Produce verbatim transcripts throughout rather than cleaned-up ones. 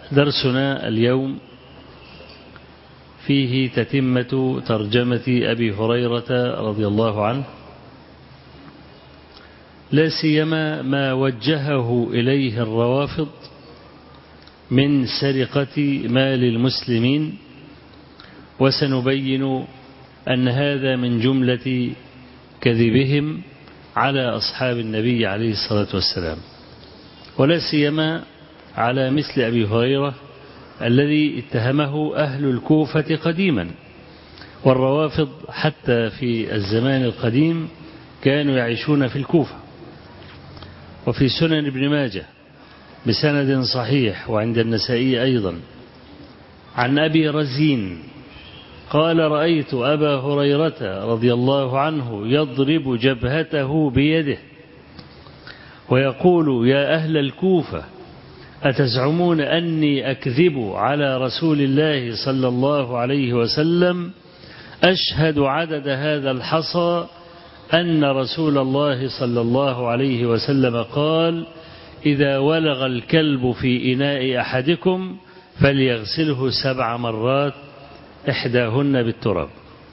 درسنا اليوم فيه تتمة ترجمة أبي هريرة رضي الله عنه، لا سيما ما وجهه إليه الروافض من سرقة مال المسلمين، وسنبين أن هذا من جملة كذبهم على أصحاب النبي عليه الصلاة والسلام، ولا سيما على مثل أبي هريرة الذي اتهمه أهل الكوفة قديما، والروافض حتى في الزمان القديم كانوا يعيشون في الكوفة. وفي سنن ابن ماجه بسند صحيح وعند النسائي أيضا عن أبي رزين قال: رأيت أبا هريرة رضي الله عنه يضرب جبهته بيده ويقول: يا أهل الكوفة، أتزعمون أني أكذب على رسول الله صلى الله عليه وسلم؟ أشهد عدد هذا الحصى أن رسول الله صلى الله عليه وسلم قال: إذا ولغ الكلب في إناء أحدكم فليغسله سبع مرات إحداهن بالتراب.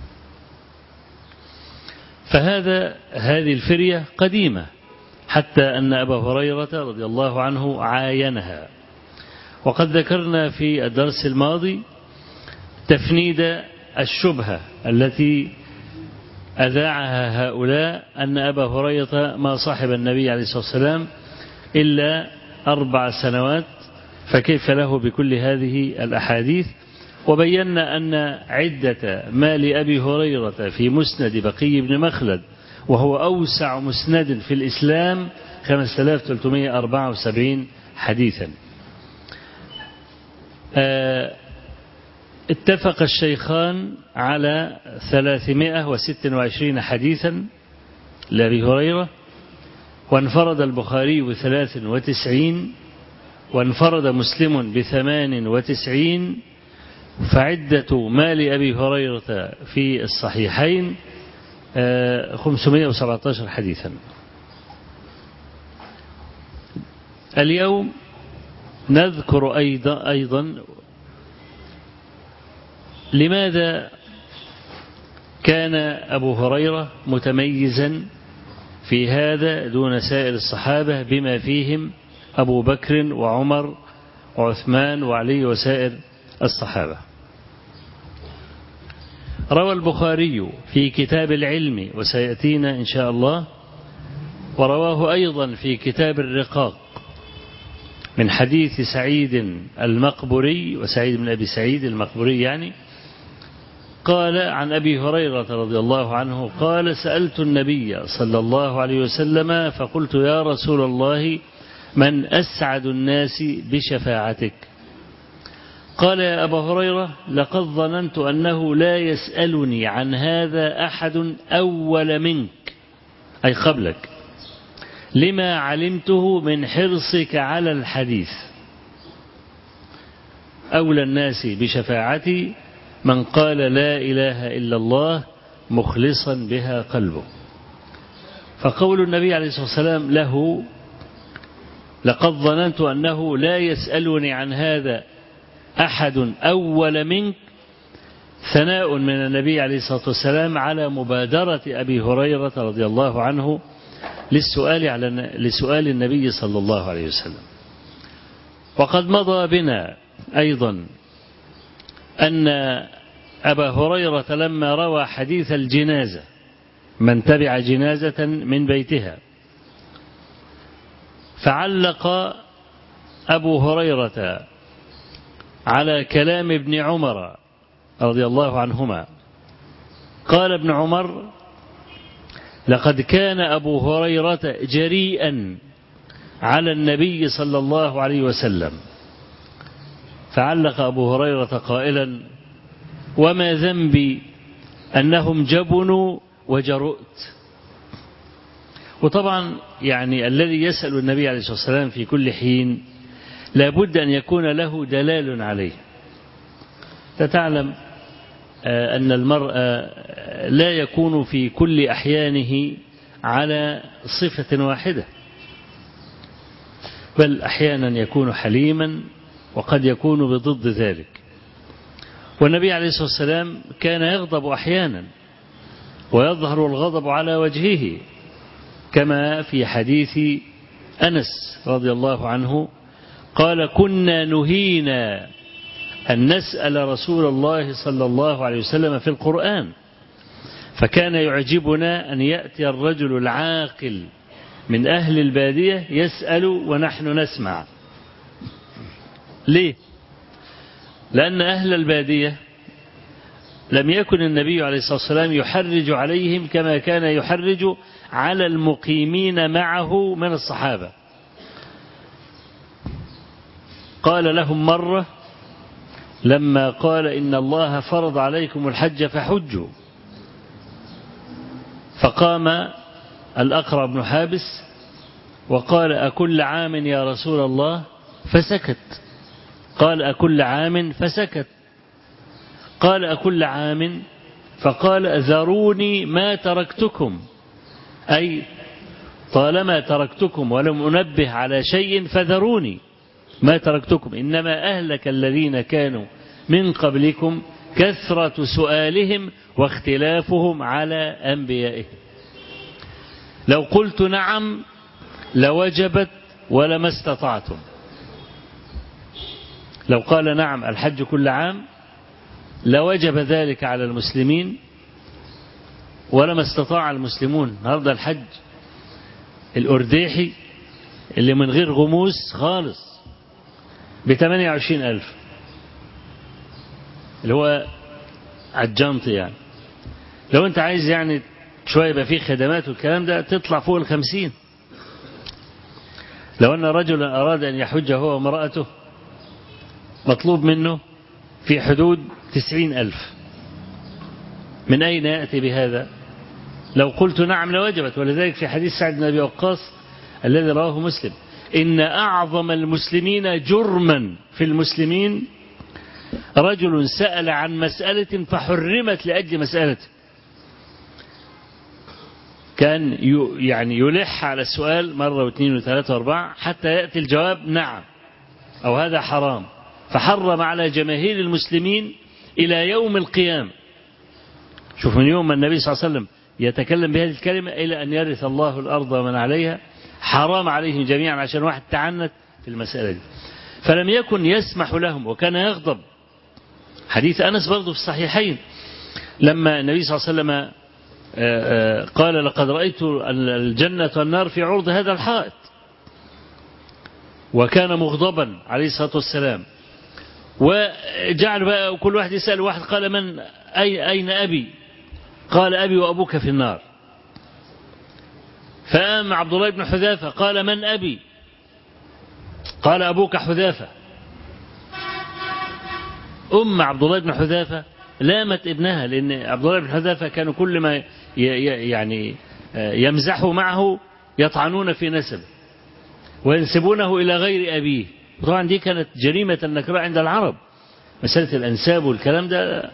فهذا هذه الفرية قديمة، حتى أن أبا هريرة رضي الله عنه عاينها. وقد ذكرنا في الدرس الماضي تفنيد الشبهة التي أذاعها هؤلاء أن أبا هريرة ما صاحب النبي عليه الصلاة والسلام إلا أربع سنوات، فكيف له بكل هذه الأحاديث؟ وبينا أن عدة ما لأبي هريرة في مسند بقي بن مخلد، وهو أوسع مسند في الإسلام، خمسة آلاف وثلاثمائة وأربعة وسبعين حديثا. اتفق الشيخان على ثلاثمائة وستة وعشرين حديثا لأبي هريرة، وانفرد البخاري بثلاث وتسعين، وانفرد مسلم بثمان وتسعين، فعدة ما لأبي هريرة في الصحيحين خمسمائة وسبعة عشر حديثا. اليوم نذكر أيضا, أيضا لماذا كان أبو هريرة متميزا في هذا دون سائر الصحابة بما فيهم أبو بكر وعمر وعثمان وعلي وسائر الصحابة. روى البخاري في كتاب العلم، وسيأتينا إن شاء الله، ورواه أيضا في كتاب الرقاق من حديث سعيد المقبري، وسعيد بن أبي سعيد المقبري يعني، قال عن أبي هريرة رضي الله عنه قال: سألت النبي صلى الله عليه وسلم فقلت: يا رسول الله، من أسعد الناس بشفاعتك؟ قال: يا أبا هريرة، لقد ظننت أنه لا يسألني عن هذا أحد أول منك، أي قبلك، لما علمته من حرصك على الحديث. أولى الناس بشفاعتي من قال لا إله إلا الله مخلصا بها قلبه. فقول النبي عليه الصلاة والسلام له: لقد ظننت أنه لا يسألني عن هذا أحد أول منك، ثناء من النبي عليه الصلاة والسلام على مبادرة أبي هريرة رضي الله عنه للسؤال على لسؤال النبي صلى الله عليه وسلم. وقد مضى بنا أيضا أن أبا هريرة لما روى حديث الجنازة، من تبع جنازة من بيتها، فعلق أبو هريرة على كلام ابن عمر رضي الله عنهما. قال ابن عمر: لقد كان أبو هريرة جريئا على النبي صلى الله عليه وسلم. فعلق أبو هريرة قائلا: وما ذنبي أنهم جبنوا وجرؤت. وطبعا يعني الذي يسأل النبي عليه الصلاة والسلام في كل حين لابد أن يكون له دلال عليه. تتعلم أن المرء لا يكون في كل أحيانه على صفة واحدة، بل أحيانا يكون حليما، وقد يكون بضد ذلك. والنبي عليه الصلاة والسلام كان يغضب أحيانا ويظهر الغضب على وجهه، كما في حديث أنس رضي الله عنه قال: كنا نهينا أن نسأل رسول الله صلى الله عليه وسلم في القرآن، فكان يعجبنا أن يأتي الرجل العاقل من أهل البادية يسأل ونحن نسمع. ليه؟ لأن أهل البادية لم يكن النبي عليه الصلاة والسلام يحرج عليهم كما كان يحرج على المقيمين معه من الصحابة. قال لهم مرة لما قال: إن الله فرض عليكم الحج فحجوا، فقام الأقرع بن حابس وقال: أكل عام يا رسول الله؟ فسكت. قال: أكل عام؟ فسكت. قال: أكل عام؟ فقال: ذروني ما تركتكم، أي طالما تركتكم ولم أنبه على شيء فذروني ما تركتكم، إنما أهلك الذين كانوا من قبلكم كثرة سؤالهم واختلافهم على أنبيائهم. لو قلت نعم لوجبت ولما استطعتم. لو قال نعم الحج كل عام لوجب ذلك على المسلمين ولما استطاع المسلمون. النهارده الحج الأرديحي اللي من غير غموس خالص بثمانية وعشرين ألف، اللي هو عالجنط يعني. لو أنت عايز يعني شوية يبقى فيه خدمات والكلام ده تطلع فوق الخمسين. لو أن رجلا أراد أن يحج هو وامرأته مطلوب منه في حدود تسعين ألف. من أين يأتي بهذا؟ لو قلت نعم لوجبت. ولذلك في حديث سعد بن أبي وقاص الذي رواه مسلم: إن أعظم المسلمين جرما في المسلمين رجل سأل عن مسألة فحرمت لأجل مسألته. كان يعني يلح على السؤال مرة واثنين وثلاثة واربعة حتى يأتي الجواب نعم أو هذا حرام، فحرم على جماهير المسلمين إلى يوم القيامة. شوف، من يوم النبي صلى الله عليه وسلم يتكلم بهذه الكلمة إلى أن يرث الله الأرض ومن عليها، حرام عليهم جميعا عشان واحد تعنت في المسألة دي. فلم يكن يسمح لهم وكان يغضب. حديث أنس برضه في الصحيحين لما النبي صلى الله عليه وسلم قال: لقد رأيت الجنة والنار في عرض هذا الحائط، وكان مغضبا عليه الصلاة والسلام. وجعل بقى كل واحد يسأل واحد، قال: من أي أين أبي؟ قال: أبي وأبوك في النار. فقام عبد الله بن حذافة قال: من أبي؟ قال: أبوك حذافة. أم عبد الله بن حذافة لامت ابنها، لأن عبد الله بن حذافة كانوا كل ما يعني يمزحوا معه يطعنون في نسبه وينسبونه إلى غير أبيه. طبعا دي كانت جريمة النكراء عند العرب، مسألة الأنساب والكلام ده.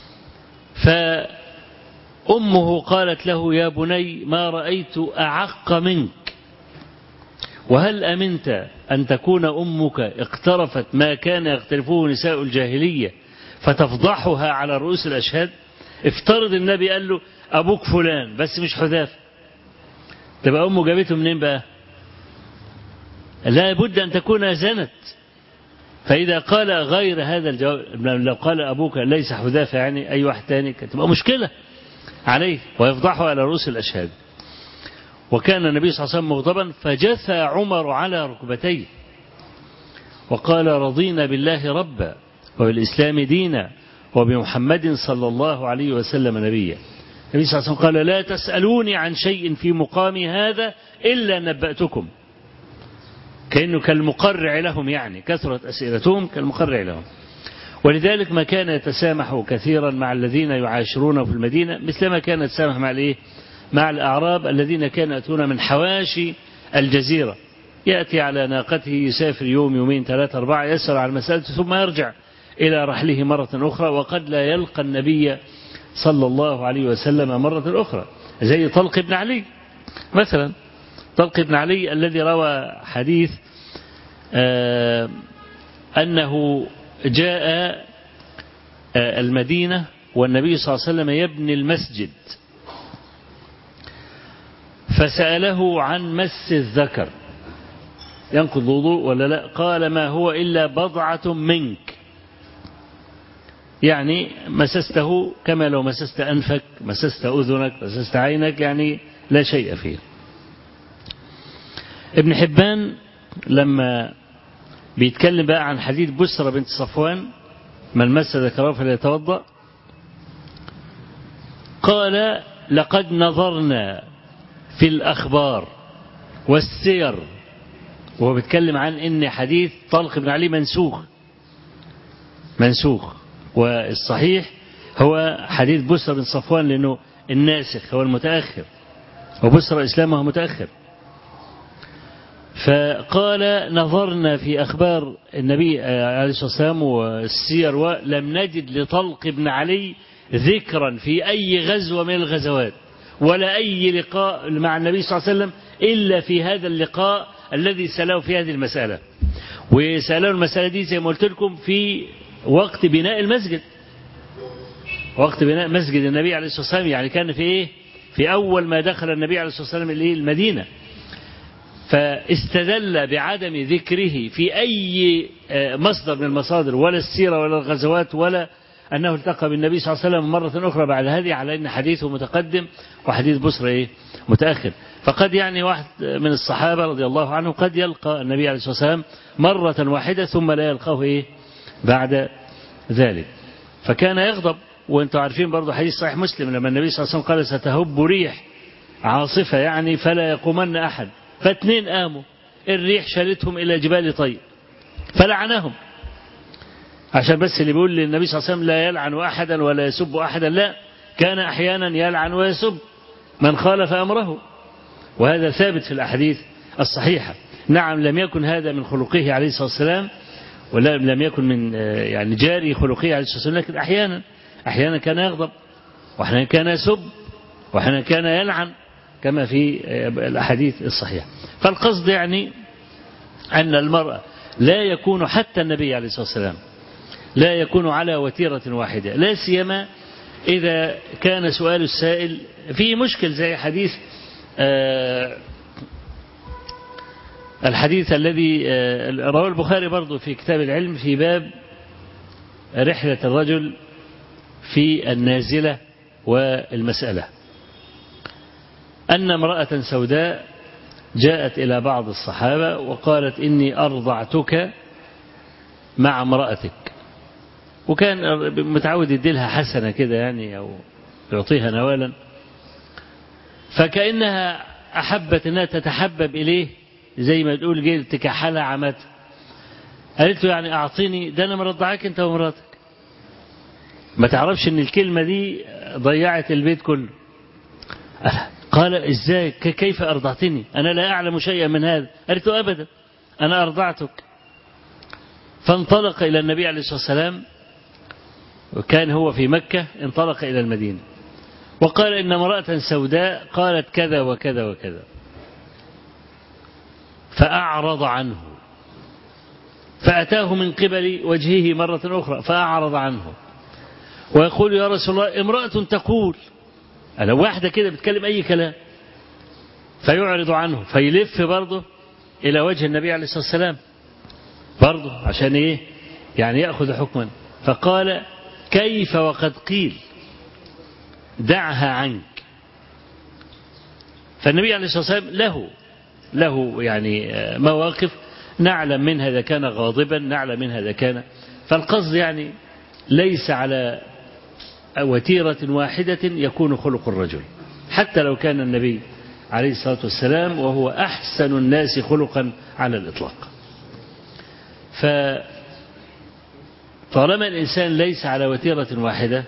فأمه قالت له: يا بني ما رأيت أعق منك، وهل أمنت أن تكون أمك اقترفت ما كان يقترفه نساء الجاهلية فتفضحها على رؤوس الأشهاد؟ افترض النبي قال له: أبوك فلان بس مش حذافة، تبقى أمه جابته منين بقى؟ لا بد أن تكون زنت. فإذا قال غير هذا الجواب، لو قال أبوك ليس حذافة يعني أي واحد تاني، تبقى مشكلة عليه ويفضحه على رؤوس الأشهاد. وكان النبي صلى الله عليه وسلم مغضبا، فجثى عمر على ركبتيه وقال: رضينا بالله ربا وبالإسلام دينا وبمحمد صلى الله عليه وسلم نبيا. النبي صلى الله عليه وسلم قال: لا تسألوني عن شيء في مقامي هذا إلا نبأتكم. كأنه كالمقرع لهم، يعني كثرة أسئلتهم كالمقرع لهم. ولذلك ما كان يتسامح كثيرا مع الذين يعاشرونه في المدينة مثل ما كان يتسامح مع الإيه؟ مع الأعراب الذين كانوا يأتون من حواشي الجزيرة. يأتي على ناقته يسافر يوم يومين ثلاثة أربعة يسأل عن مسألة ثم يرجع إلى رحله مرة أخرى، وقد لا يلقى النبي صلى الله عليه وسلم مرة أخرى، زي طلق بن علي مثلا. طلق بن علي الذي روى حديث أنه جاء المدينة والنبي صلى الله عليه وسلم يبني المسجد، فسأله عن مس الذكر ينقض وضوء ولا لا؟ قال ما هو إلا بضعة منك، يعني مسسته كما لو مسست أنفك، مسست أذنك، مسست عينك، يعني لا شيء فيه. ابن حبان لما بيتكلم بقى عن حديث بسرة بنت صفوان من مس ذكره فليتوضأ، قال لقد نظرنا في الأخبار والسير، وهو بيتكلم عن ان حديث طلق بن علي منسوخ منسوخ والصحيح هو حديث بسرة بن صفوان، لأنه الناسخ هو المتأخر وبسرة إسلامه متأخر. فقال نظرنا في أخبار النبي عليه الصلاة والسلام والسير ولم نجد لطلق بن علي ذكرا في أي غزوة من الغزوات ولا أي لقاء مع النبي صلى الله عليه وسلم إلا في هذا اللقاء الذي سأله في هذه المسألة. وسأله المسألة دي زي ما قلت لكم في وقت بناء المسجد، وقت بناء مسجد النبي عليه الصلاة والسلام، يعني كان في إيه؟ في أول ما دخل النبي عليه الصلاة والسلام المدينة. فاستدل بعدم ذكره في أي مصدر من المصادر ولا السيرة ولا الغزوات ولا أنه التقى بالنبي صلى الله عليه وسلم مرة أخرى بعد هذه، على أن حديثه متقدم وحديث بسرة إيه؟ متأخر. فقد يعني واحد من الصحابة رضي الله عنه قد يلقى النبي عليه الصلاة والسلام مرة واحدة ثم لا يلقاه إيه؟ بعد ذلك. فكان يغضب. وانتم عارفين برضو حديث صحيح مسلم لما النبي صلى الله عليه وسلم قال ستهب ريح عاصفة يعني فلا يقومن أحد، فاثنين قاموا الريح شالتهم إلى جبال طيب فلعنهم، عشان بس اللي بيقول للنبي صلى الله عليه وسلم لا يلعن أحدا ولا يسب أحدا، لا، كان أحيانا يلعن ويسب من خالف أمره، وهذا ثابت في الأحاديث الصحيحة. نعم لم يكن هذا من خلقه عليه الصلاة والسلام ولا لم يكن من يعني جاري خلقه عليه الصلاة والسلام، لكن أحيانا أحيانا كان يغضب وأحيانا كان يسب وأحيانا كان يلعن كما في الأحاديث الصحيحة. فالقصد يعني أن المرأة لا يكون حتى النبي عليه الصلاة والسلام لا يكون على وتيرة واحدة، لا سيما إذا كان سؤال السائل فيه مشكل زي حديث آه الحديث الذي آه رواه البخاري برضو في كتاب العلم في باب رحلة الرجل في النازلة والمسألة، أن امرأة سوداء جاءت إلى بعض الصحابة وقالت إني أرضعتك مع امرأتك، وكان متعود يديلها حسنة كده يعني أو يعطيها نوالا، فكأنها أحبت أنها تتحبب إليه زي ما تقول جيل تكحلها عمت، قالت له يعني أعطيني ده أنا مرضعك أنت ومراتك. ما تعرفش أن الكلمة دي ضيعت البيت كله. قال إزاي كيف أرضعتني أنا لا أعلم شيئا من هذا؟ قالت له أبدا أنا أرضعتك. فانطلق إلى النبي عليه الصلاة والسلام وكان هو في مكة، انطلق إلى المدينة وقال إن امرأة سوداء قالت كذا وكذا وكذا، فأعرض عنه، فأتاه من قبل وجهه مرة أخرى فأعرض عنه ويقول يا رسول الله امرأة تقول، أنا واحدة كده بتكلم أي كلام، فيعرض عنه فيلف برضه إلى وجه النبي عليه الصلاة والسلام برضه عشان إيه يعني يأخذ حكما. فقال كيف وقد قيل دعها عنك. فالنبي عليه الصلاة والسلام له له يعني مواقف نعلم منها إذا كان غاضبا، نعلم منها إذا كان، فالقصد يعني ليس على وتيرة واحدة يكون خلق الرجل، حتى لو كان النبي عليه الصلاة والسلام وهو أحسن الناس خلقا على الإطلاق. فطالما الإنسان ليس على وتيرة واحدة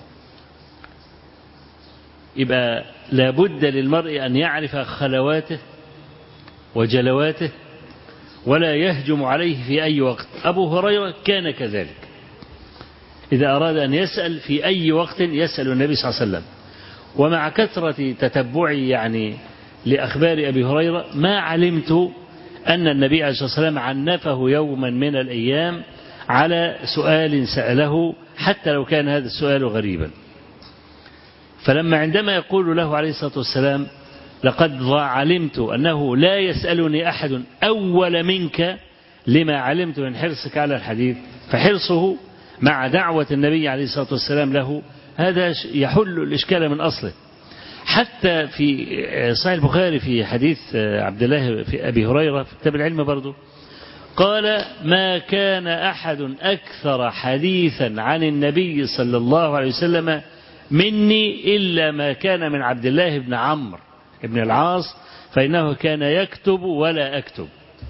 يبقى لابد للمرء أن يعرف خلواته وجلواته ولا يهجم عليه في أي وقت. أبو هريرة كان كذلك، إذا أراد أن يسأل في أي وقت يسأل النبي صلى الله عليه وسلم. ومع كثرة تتبعي يعني لأخبار أبي هريرة ما علمت أن النبي عليه الصلاة والسلام عنفه يوما من الأيام على سؤال سأله حتى لو كان هذا السؤال غريبا. فلما عندما يقول له عليه الصلاة والسلام لقد علمت أنه لا يسألني أحد أول منك لما علمت من حرصك على الحديث، فحرصه مع دعوة النبي عليه الصلاة والسلام له هذا يحل الإشكال من أصله. حتى في صحيح البخاري في حديث عبد الله في أبي هريرة في كتاب العلم برضه قال ما كان أحد أكثر حديثا عن النبي صلى الله عليه وسلم مني إلا ما كان من عبد الله بن عمرو بن العاص فإنه كان يكتب ولا أكتب.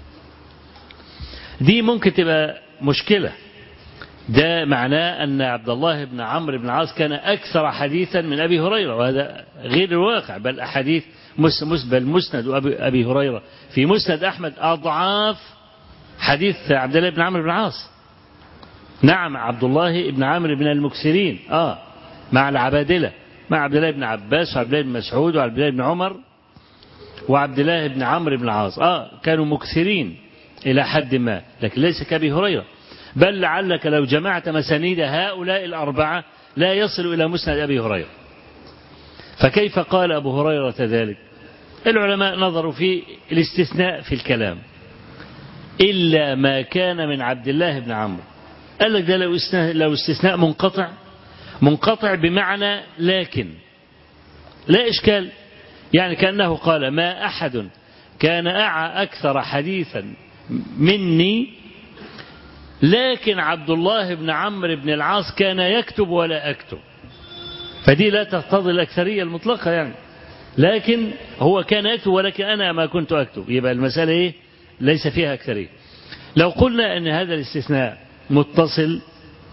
دي ممكن تبقى مشكلة، ده معناه أن عبد الله بن عمرو بن العاص كان أكثر حديثا من أبي هريرة، وهذا غير الواقع، بل أحاديث بل مسند أبي هريرة في مسند أحمد أضعاف حديث عبد الله بن عمرو بن العاص. نعم عبد الله بن عمرو بن المكثرين آه مع العبادلة، مع عبد الله بن عباس وعبد الله بن مسعود وعبد الله بن عمر وعبد الله بن عمرو بن العاص آه كانوا مكثرين إلى حد ما، لكن ليس كأبي هريرة، بل لعلك لو جمعت مسانيد هؤلاء الأربعة لا يصل إلى مسند أبي هريرة. فكيف قال أبو هريرة ذلك؟ العلماء نظروا في الاستثناء في الكلام، إلا ما كان من عبد الله بن عمرو. قال لك ده لو استثناء, لو استثناء منقطع منقطع بمعنى لكن لا إشكال، يعني كأنه قال ما أحد كان أعى أكثر حديثا مني لكن عبد الله بن عمرو بن العاص كان يكتب ولا أكتب، فدي لا تقتضي الأكثرية المطلقة يعني، لكن هو كان يكتب ولكن أنا ما كنت أكتب، يبقى المسألة إيه؟ ليس فيها أكثرية. لو قلنا أن هذا الاستثناء متصل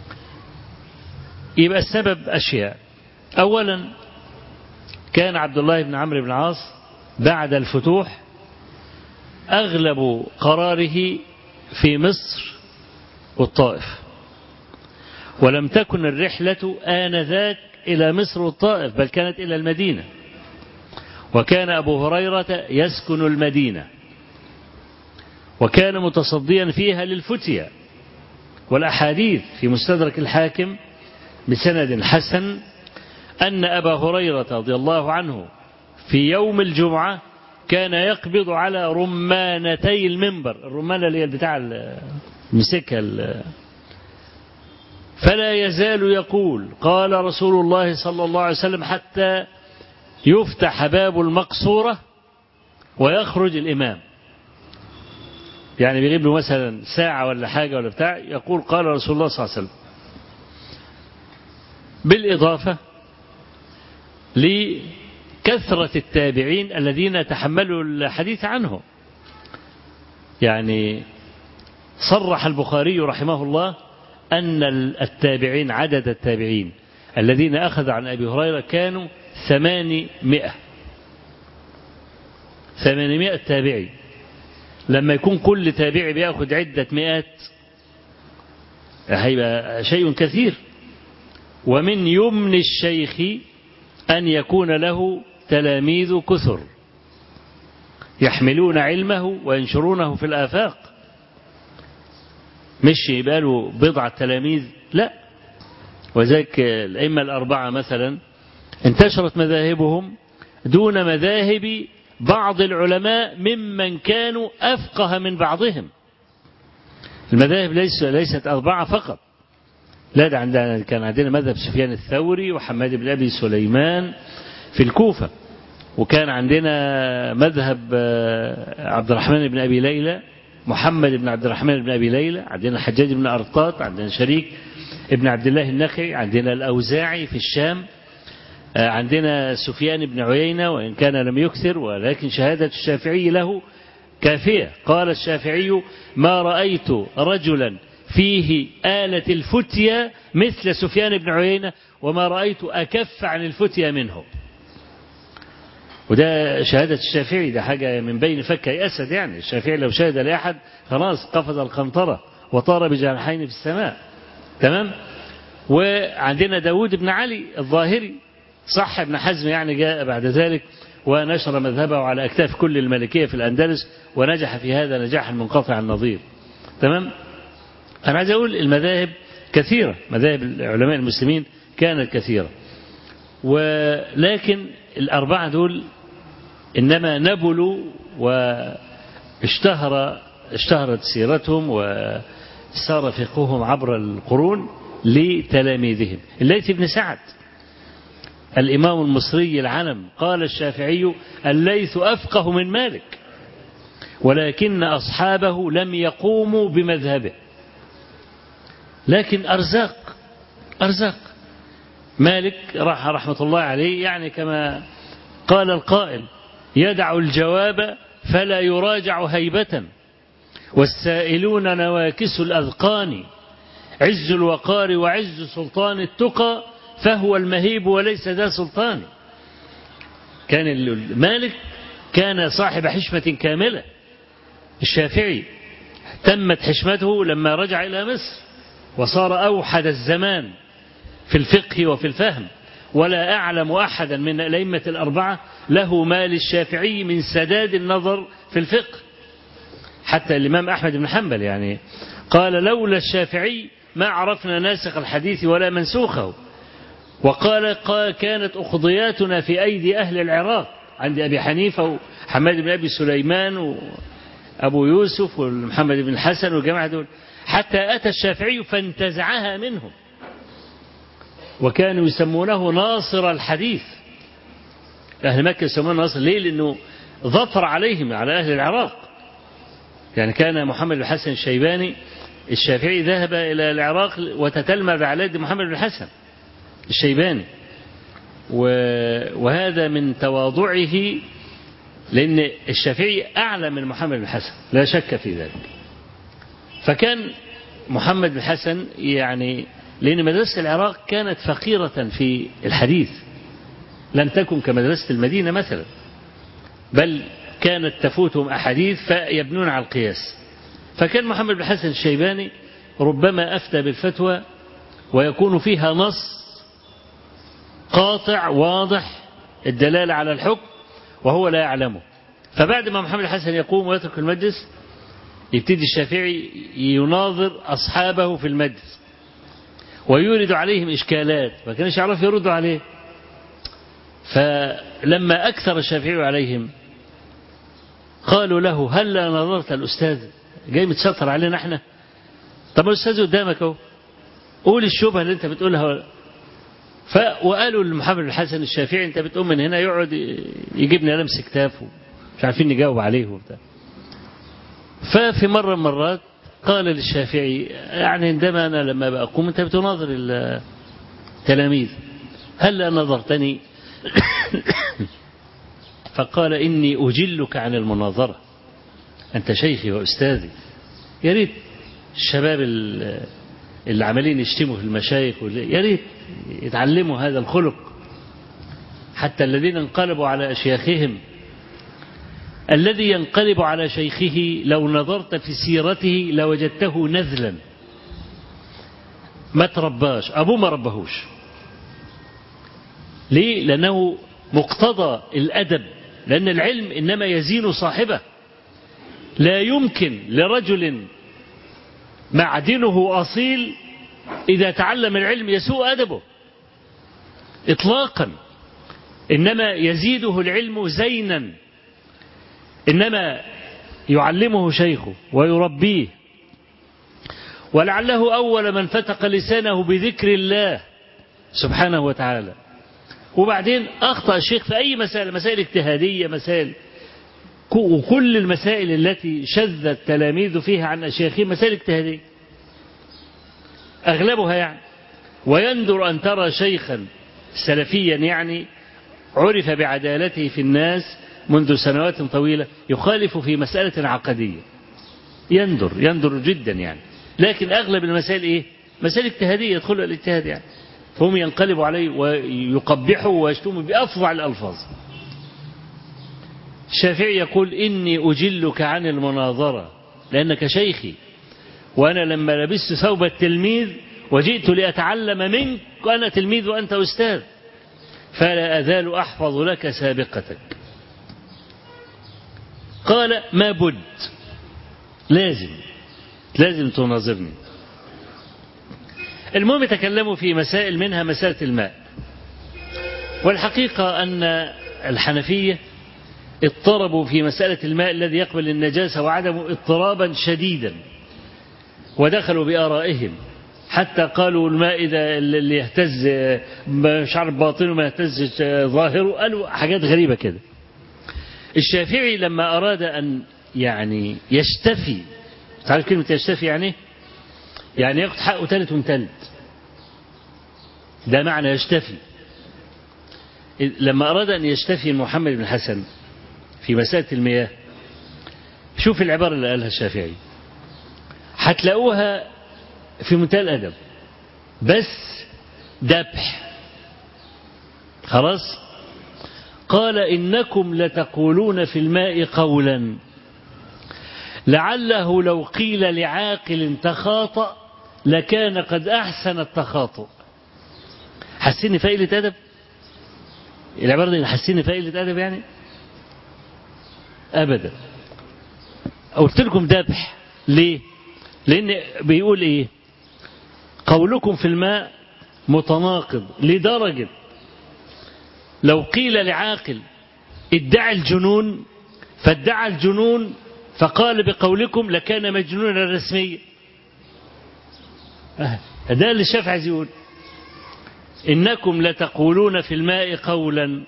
يبقى السبب أشياء. أولا كان عبد الله بن عمرو بن العاص بعد الفتوح أغلب قراره في مصر والطائف، ولم تكن الرحلة آنذاك إلى مصر والطائف بل كانت إلى المدينة، وكان أبو هريرة يسكن المدينة وكان متصديا فيها للفتية، والأحاديث في مستدرك الحاكم بسند حسن أن أبا هريرة رضي الله عنه في يوم الجمعة كان يقبض على رمانتي المنبر، الرمانة اللي هي بتاع المسكة، فلا يزال يقول قال رسول الله صلى الله عليه وسلم حتى يفتح باب المقصورة ويخرج الإمام، يعني بيغيب له مثلا ساعة ولا حاجة ولا بتاع يقول قال رسول الله صلى الله عليه وسلم. بالإضافة لكثرة التابعين الذين تحملوا الحديث عنه، يعني صرح البخاري رحمه الله أن التابعين عدد التابعين الذين أخذ عن أبي هريرة كانوا ثمانمائة ثمانمائة تابعي. لما يكون كل تابعي بيأخذ عدة مئات هيبقى شيء كثير. ومن يمن الشيخ أن يكون له تلاميذ كثر يحملون علمه وينشرونه في الآفاق، مش يبقى له بضعة تلاميذ لا. وذلك الأئمة الأربعة مثلا انتشرت مذاهبهم دون مذاهب بعض العلماء ممن كانوا أفقه من بعضهم. المذاهب ليس ليست أربعة فقط، لا، ده عندنا كان عندنا مذهب سفيان الثوري وحماد بن أبي سليمان في الكوفة، وكان عندنا مذهب عبد الرحمن بن أبي ليلى، محمد بن عبد الرحمن بن أبي ليلى، عندنا الحجاج بن أرطاط، عندنا شريك ابن عبد الله النخعي، عندنا الأوزاعي في الشام، عندنا سفيان بن عيينة وإن كان لم يكثر ولكن شهادة الشافعي له كافية. قال الشافعي ما رأيت رجلا فيه آلة الفتية مثل سفيان بن عيينة وما رأيت أكف عن الفتية منه. وده شهادة الشافعي، ده حاجة من بين فكي أسد، يعني الشافعي لو شهد لأحد خلاص قفز القنطرة وطار بجناحين في السماء. تمام. وعندنا داود بن علي الظاهري، صح ابن حزم يعني جاء بعد ذلك ونشر مذهبه على أكتاف كل المالكية في الأندلس، ونجح في هذا نجاحا منقطع النظير. تمام. أنا عايز أقول المذاهب كثيرة، مذاهب العلماء المسلمين كانت كثيرة، ولكن الأربعة دول إنما نبلوا واشتهر اشتهرت سيرتهم وصار فقههم عبر القرون لتلاميذهم. الليث بن سعد الإمام المصري العلم قال الشافعي: الليث أفقه من مالك، ولكن أصحابه لم يقوموا بمذهبه. لكن أرزاق أرزاق مالك راح رحمة الله عليه، يعني كما قال القائل: يدع الجواب فلا يراجع هيبة، والسائلون نواكس الأذقان، عز الوقار وعز سلطان التقى، فهو المهيب وليس ذا سلطان. كان مالك كان صاحب حشمة كاملة. الشافعي تمت حشمته لما رجع إلى مصر، وصار أوحد الزمان في الفقه وفي الفهم، ولا أعلم أحدا من الأئمة الأربعة له ما للشافعي من سداد النظر في الفقه. حتى الإمام أحمد بن حنبل يعني قال: لولا الشافعي ما عرفنا ناسخ الحديث ولا منسوخه. وقال: قال كانت أقضياتنا في أيدي أهل العراق، عند أبي حنيفة وحماد بن أبي سليمان وأبو يوسف ومحمد بن الحسن والجماعة دول، حتى أتى الشافعي فانتزعها منهم، وكانوا يسمونه ناصر الحديث. أهل مكة يسمونه ناصر ليه؟ لأنه ظفر عليهم على أهل العراق. يعني كان محمد بن الحسن الشيباني الشافعي ذهب إلى العراق وتتلمذ على يد محمد بن الحسن الشيباني، وهذا من تواضعه، لأن الشافعي أعلى من محمد بن الحسن لا شك في ذلك. فكان محمد بن الحسن يعني، لأن مدرسة العراق كانت فقيرة في الحديث، لم تكن كمدرسة المدينة مثلا، بل كانت تفوتهم أحاديث فيبنون على القياس. فكان محمد بن الحسن الشيباني ربما أفتى بالفتوى ويكون فيها نص قاطع واضح الدلالة على الحكم وهو لا يعلمه، فبعد ما محمد الحسن يقوم ويترك المجلس يبتدي الشافعي يناظر أصحابه في المجلس ويورد عليهم إشكالات ما كانش يعرف يردوا عليه. فلما أكثر الشافعي عليهم قالوا له: هل لا نظرت الأستاذ جاي متشطر علينا احنا؟ طب الأستاذ قدامك اهو، قول الشبهة اللي انت بتقولها. ف وقالوا لمحمد بن الحسن الشافعي: انت بتقوم من هنا يقعد يجيبنا لمس كتاف مش عارفين نجاوب عليه وبتاع. ففي مرة من مرات قال للشافعي: يعني عندما أنا لما بقوم أنت بتناظر التلاميذ، هل لا نظرتني؟ فقال: إني أجلك عن المناظرة، أنت شيخي وأستاذي. يا ريت الشباب اللي عمالين يشتموا في المشايخ يا ريت يتعلموا هذا الخلق، حتى الذين انقلبوا على أشياخهم. الذي ينقلب على شيخه لو نظرت في سيرته لوجدته نذلا، ما ترباش، أبوه ما ربهوش. ليه؟ لأنه مقتضى الأدب، لأن العلم إنما يزين صاحبه. لا يمكن لرجل معدنه أصيل إذا تعلم العلم يسوء أدبه إطلاقا، إنما يزيده العلم زينا، إنما يعلمه شيخه ويربيه. ولعله أول من فتق لسانه بذكر الله سبحانه وتعالى. وبعدين أخطأ الشيخ في أي مسائل، مسائل اجتهادية، مسائل، وكل المسائل التي شذ التلاميذ فيها عن أشياخهم مسائل اجتهادية أغلبها يعني. ويندر أن ترى شيخا سلفيا يعني عرف بعدالته في الناس منذ سنوات طويلة يخالف في مسألة عقدية، يندر يندر جدا يعني. لكن أغلب المسائل إيه؟ مسائل اجتهادية يدخلوا الاجتهاد يعني، فهم ينقلبوا عليه ويقبحوا ويشتموا بأفظع الألفاظ. الشافعي يقول: إني أجلك عن المناظرة لأنك شيخي، وأنا لما لبست ثوب التلميذ وجئت لأتعلم منك وأنا تلميذ وأنت أستاذ، فلا أزال أحفظ لك سابقتك. قال ما بد، لازم لازم تناظرني. المهم تكلموا في مسائل منها مسألة الماء. والحقيقة أن الحنفية اضطربوا في مسألة الماء الذي يقبل النجاسة وعدمه اضطرابا شديدا، ودخلوا بآرائهم حتى قالوا الماء إذا اللي يهتز مش عارف باطنه ما يهتز ظاهره، قالوا حاجات غريبة كده. الشافعي لما أراد أن يعني يشتفي، تعرف كلمة يشتفي يعني يعني ياخد حقه ثالث ومثلث، ده معنى يشتفي. لما أراد أن يشتفي محمد بن الحسن في مسألة المياه، شوف العبارة اللي قالها الشافعي هتلاقوها في منتهى الأدب، بس ذبح خلاص. قال إنكم لتقولون في الماء قولا لعله لو قيل لعاقل تخاطأ لكان قد أحسن التخاطؤ. حسيني في قلة أدب العبارة دي، حسيني في قلة أدب يعني أبدا. قلت لكم ذبح ليه؟ لأن بيقول إيه؟ قولكم في الماء متناقض لدرجة لو قيل لعاقل ادعى الجنون فادعى الجنون فقال بقولكم لكان مجنونا رسميا. ده اللي الشافعي عايز يقول، إنكم لتقولون في الماء قولا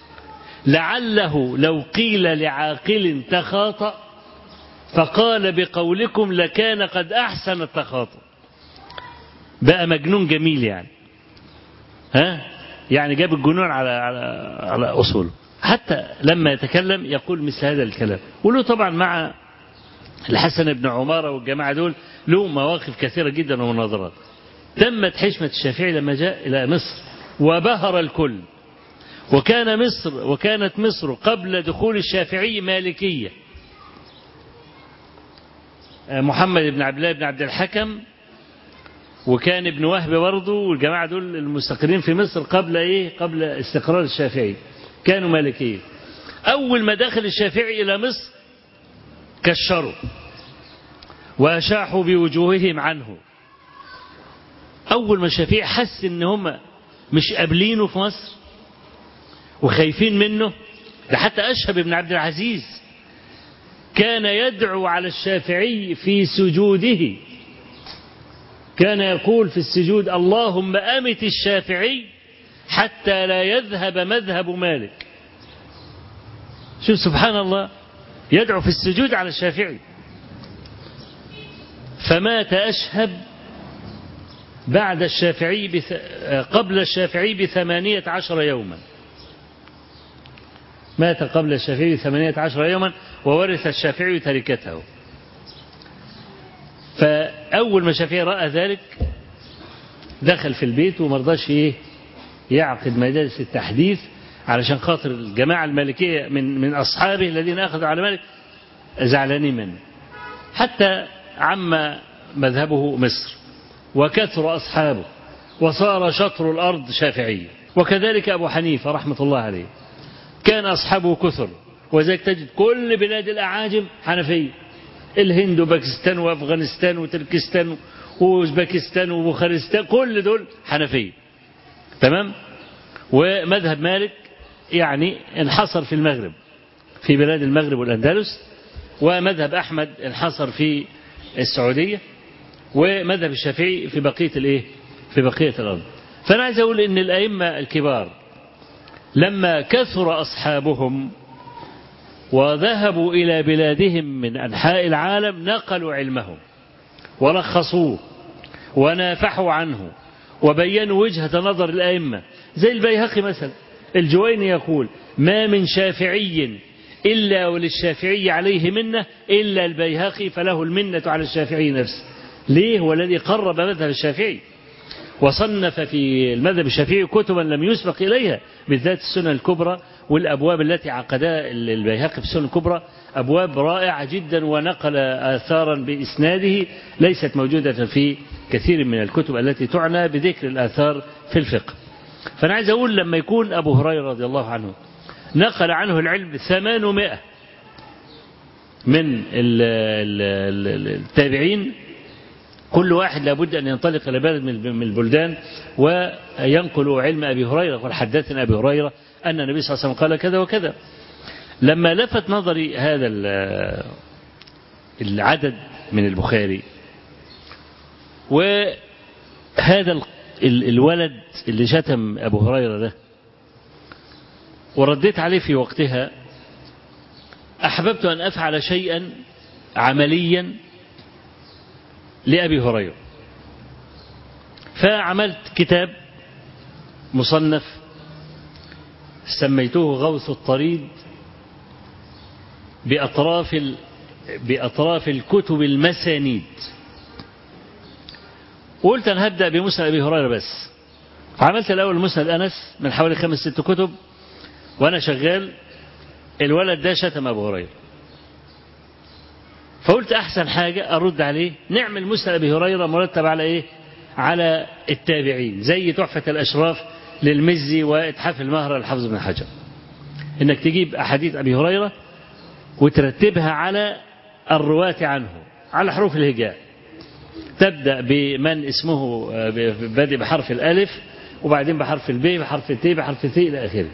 لعله لو قيل لعاقل تخاطأ فقال بقولكم لكان قد أحسن التخاطؤ. بقى مجنون جميل يعني، ها يعني جاب الجنون على على على أصوله. حتى لما يتكلم يقول مثل هذا الكلام. وله طبعا مع الحسن بن عمارة والجماعة دول له مواقف كثيرة جدا ومناظرات. تمت حشمة الشافعي لما جاء إلى مصر وبهر الكل. وكان مصر وكانت مصر قبل دخول الشافعي مالكية. محمد بن عبد الله بن عبد الحكم وكان ابن وهب برضه والجماعة دول المستقرين في مصر قبل إيه؟ قبل استقرار الشافعي كانوا مالكية. أول ما دخل الشافعي إلى مصر كشروا وأشاحوا بوجوههم عنه. أول ما الشافعي حس إن هم مش قابلينه في مصر وخايفين منه، ده حتى أشهب بن عبد العزيز كان يدعو على الشافعي في سجوده، كان يقول في السجود اللهم أمت الشافعي حتى لا يذهب مذهب مالك. شوف سبحان الله، يدعو في السجود على الشافعي. فمات أشهب بعد الشافعي بث... قبل الشافعي بثمانية عشر يوما، مات قبل الشافعي بثمانية عشر يوما وورث الشافعي تركته. فأول ما الشافعي رأى ذلك دخل في البيت ومرضاش إيه يعقد مجالس التحديث علشان خاطر الجماعة المالكية من من أصحابه الذين أخذوا على مالك زعلانين منه. حتى عم مذهبه مصر وكثر أصحابه وصار شطر الأرض شافعية. وكذلك أبو حنيفة رحمة الله عليه كان أصحابه كثر، وذلك تجد كل بلاد الأعاجم حنفية، الهند وباكستان وأفغانستان وتركستان وأوزبكستان وبوخارستان كل دول حنفية. تمام. ومذهب مالك يعني انحصر في المغرب في بلاد المغرب والأندلس، ومذهب أحمد انحصر في السعودية، ومذهب الشافعي في بقية الإيه في بقية الأرض. فأنا عايز أقول إن الأئمة الكبار لما كثر أصحابهم وذهبوا إلى بلادهم من أنحاء العالم نقلوا علمهم ولخصوه ونافحوا عنه وبينوا وجهة نظر الأئمة. زي البيهقي مثلا، الجويني يقول ما من شافعي إلا وللشافعي عليه منة إلا البيهقي فله المنة على الشافعي نفسه. ليه؟ هو الذي قرب مذهب الشافعي وصنف في المذهب الشافعي كتبا لم يسبق إليها، بالذات السنن الكبرى والأبواب التي عقدها البيهقي في السنن الكبرى أبواب رائعة جدا، ونقل آثارا بإسناده ليست موجودة في كثير من الكتب التي تعنى بذكر الآثار في الفقه. فأنا عايز أقول لما يكون أبو هريرة رضي الله عنه نقل عنه العلم ثمانمائة من التابعين كل واحد لابد أن ينطلق إلى بلد من البلدان وينقل علم أبي هريرة. قال حدثنا أبي هريرة أن النبي صلى الله عليه وسلم قال كذا وكذا. لما لفت نظري هذا العدد من البخاري وهذا الولد اللي شتم أبو هريرة ده ورديت عليه في وقتها، أحببت أن أفعل شيئا عمليا لأبي هريرة، فعملت كتاب مصنف سميته غوث الطريد بأطراف بأطراف الكتب المسانيد. وقلت أنا هبدأ بمسند أبي هريرة بس. عملت الأول مسند أنس من حوالي خمس ست كتب، وأنا شغال الولد ده شتم أبو هريرة، فقلت أحسن حاجة أرد عليه نعمل مسند أبي هريرة مرتب على إيه؟ على التابعين، زي تحفة الأشراف للمزي وإتحاف المهرة للحافظ بن حجر، إنك تجيب أحاديث أبي هريرة وترتبها على الرواة عنه على حروف الهجاء، تبدأ بمن اسمه بادئ بحرف الألف، وبعدين بحرف الب، بحرف الت، بحرف الث إلى آخره.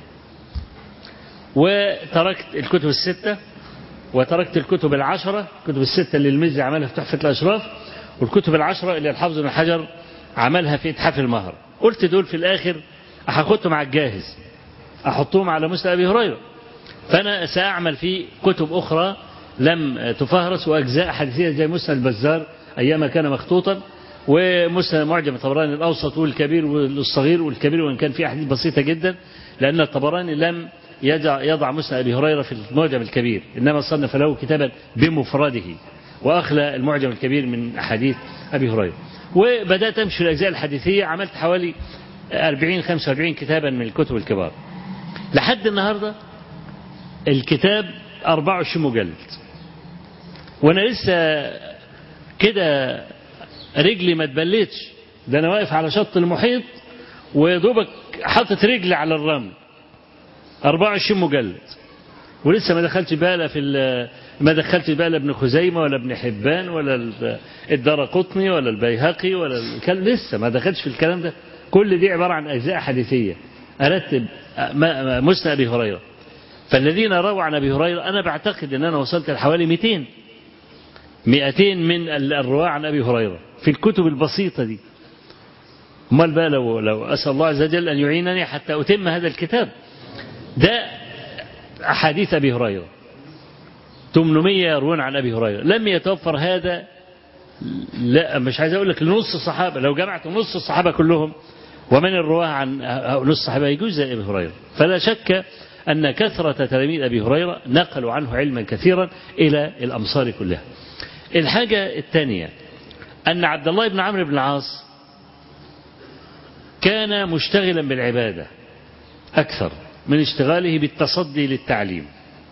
وتركت الكتب الستة وتركت الكتب العشرة، الكتب الستة اللي المزي عملها في تحفة الأشراف، والكتب العشرة اللي الحافظ بن حجر عملها في إتحاف المهر. قلت دول في الآخر هاخدهم على الجاهز أحطهم على مسند أبي هريرة، فأنا سأعمل في كتب أخرى لم تفهرس وأجزاء حديثية زي مسند البزار أيام كان مخطوطا، ومسند معجم الطبراني الأوسط والكبير والصغير والكبير، وإن كان في أحاديث بسيطة جدا لأن الطبراني لم يضع مسند أبي هريرة في المعجم الكبير، إنما صنف له كتابا بمفرده وأخلى المعجم الكبير من أحاديث أبي هريرة. وبدأت أمشي الأجزاء الحديثية، عملت حوالي أربعين خمسة وأربعين كتابا من الكتب الكبار. لحد النهاردة الكتاب أربعة وعشرين مجلد، وأنا لسه كده رجلي ما تبلتش، ده أنا واقف على شط المحيط ويدوبك حاطط رجلي على الرمل. أربعة وعشرين مجلد ولسه ما دخلتش بقى في ما دخلتش بقى ابن خزيمة ولا ابن حبان ولا الدارقطني ولا البيهقي ولا الكلام، لسه ما دخلتش في الكلام ده. كل دي عبارة عن أجزاء حديثية أرتب مسند أبي هريرة. فالذين رووا عن أبي هريرة أنا بعتقد أن أنا وصلت لحوالي مئتين مئتين من الرواة عن أبي هريرة في الكتب البسيطة دي. امال بقى لو لو أسأل الله عز وجل أن يعينني حتى أتم هذا الكتاب. ده أحاديث أبي هريرة ثمانمائة يروون عن أبي هريرة، لم يتوفر هذا، لا مش عايز أقول لك لنص الصحابة، لو جمعت نص الصحابة كلهم ومن الرواه عن نص الصحابة يجوز زي أبي هريرة. فلا شك أن كثرة تلاميذ أبي هريرة نقلوا عنه علما كثيرا إلى الأمصار كلها. الحاجة الثانية أن عبد الله بن عمرو بن العاص كان مشتغلا بالعبادة أكثر من اشتغاله بالتصدي للتعليم.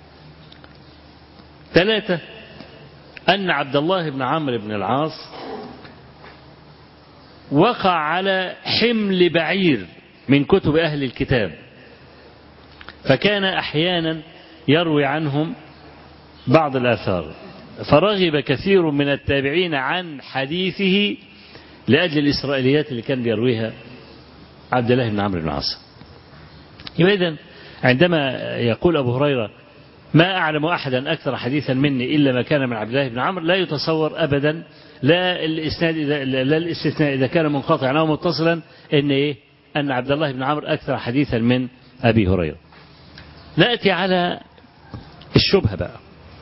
ثلاثة أن عبد الله بن عمرو بن العاص وقع على حمل بعير من كتب أهل الكتاب، فكان أحيانا يروي عنهم بعض الآثار، فرغب كثير من التابعين عن حديثه لأجل الإسرائيليات اللي كان بيرويها عبد الله بن عمرو بن العاص. إذن عندما يقول أبو هريرة ما أعلم أحدا أكثر حديثا مني إلا ما كان من عبد الله بن عمرو، لا يتصور أبدا لا الإسناد إذا لا الاستثناء إذا كان منقطعا أو متصلا إن إيه أن عبد الله بن عمرو أكثر حديثا من أبي هريرة. نأتي على الشبهة بقى.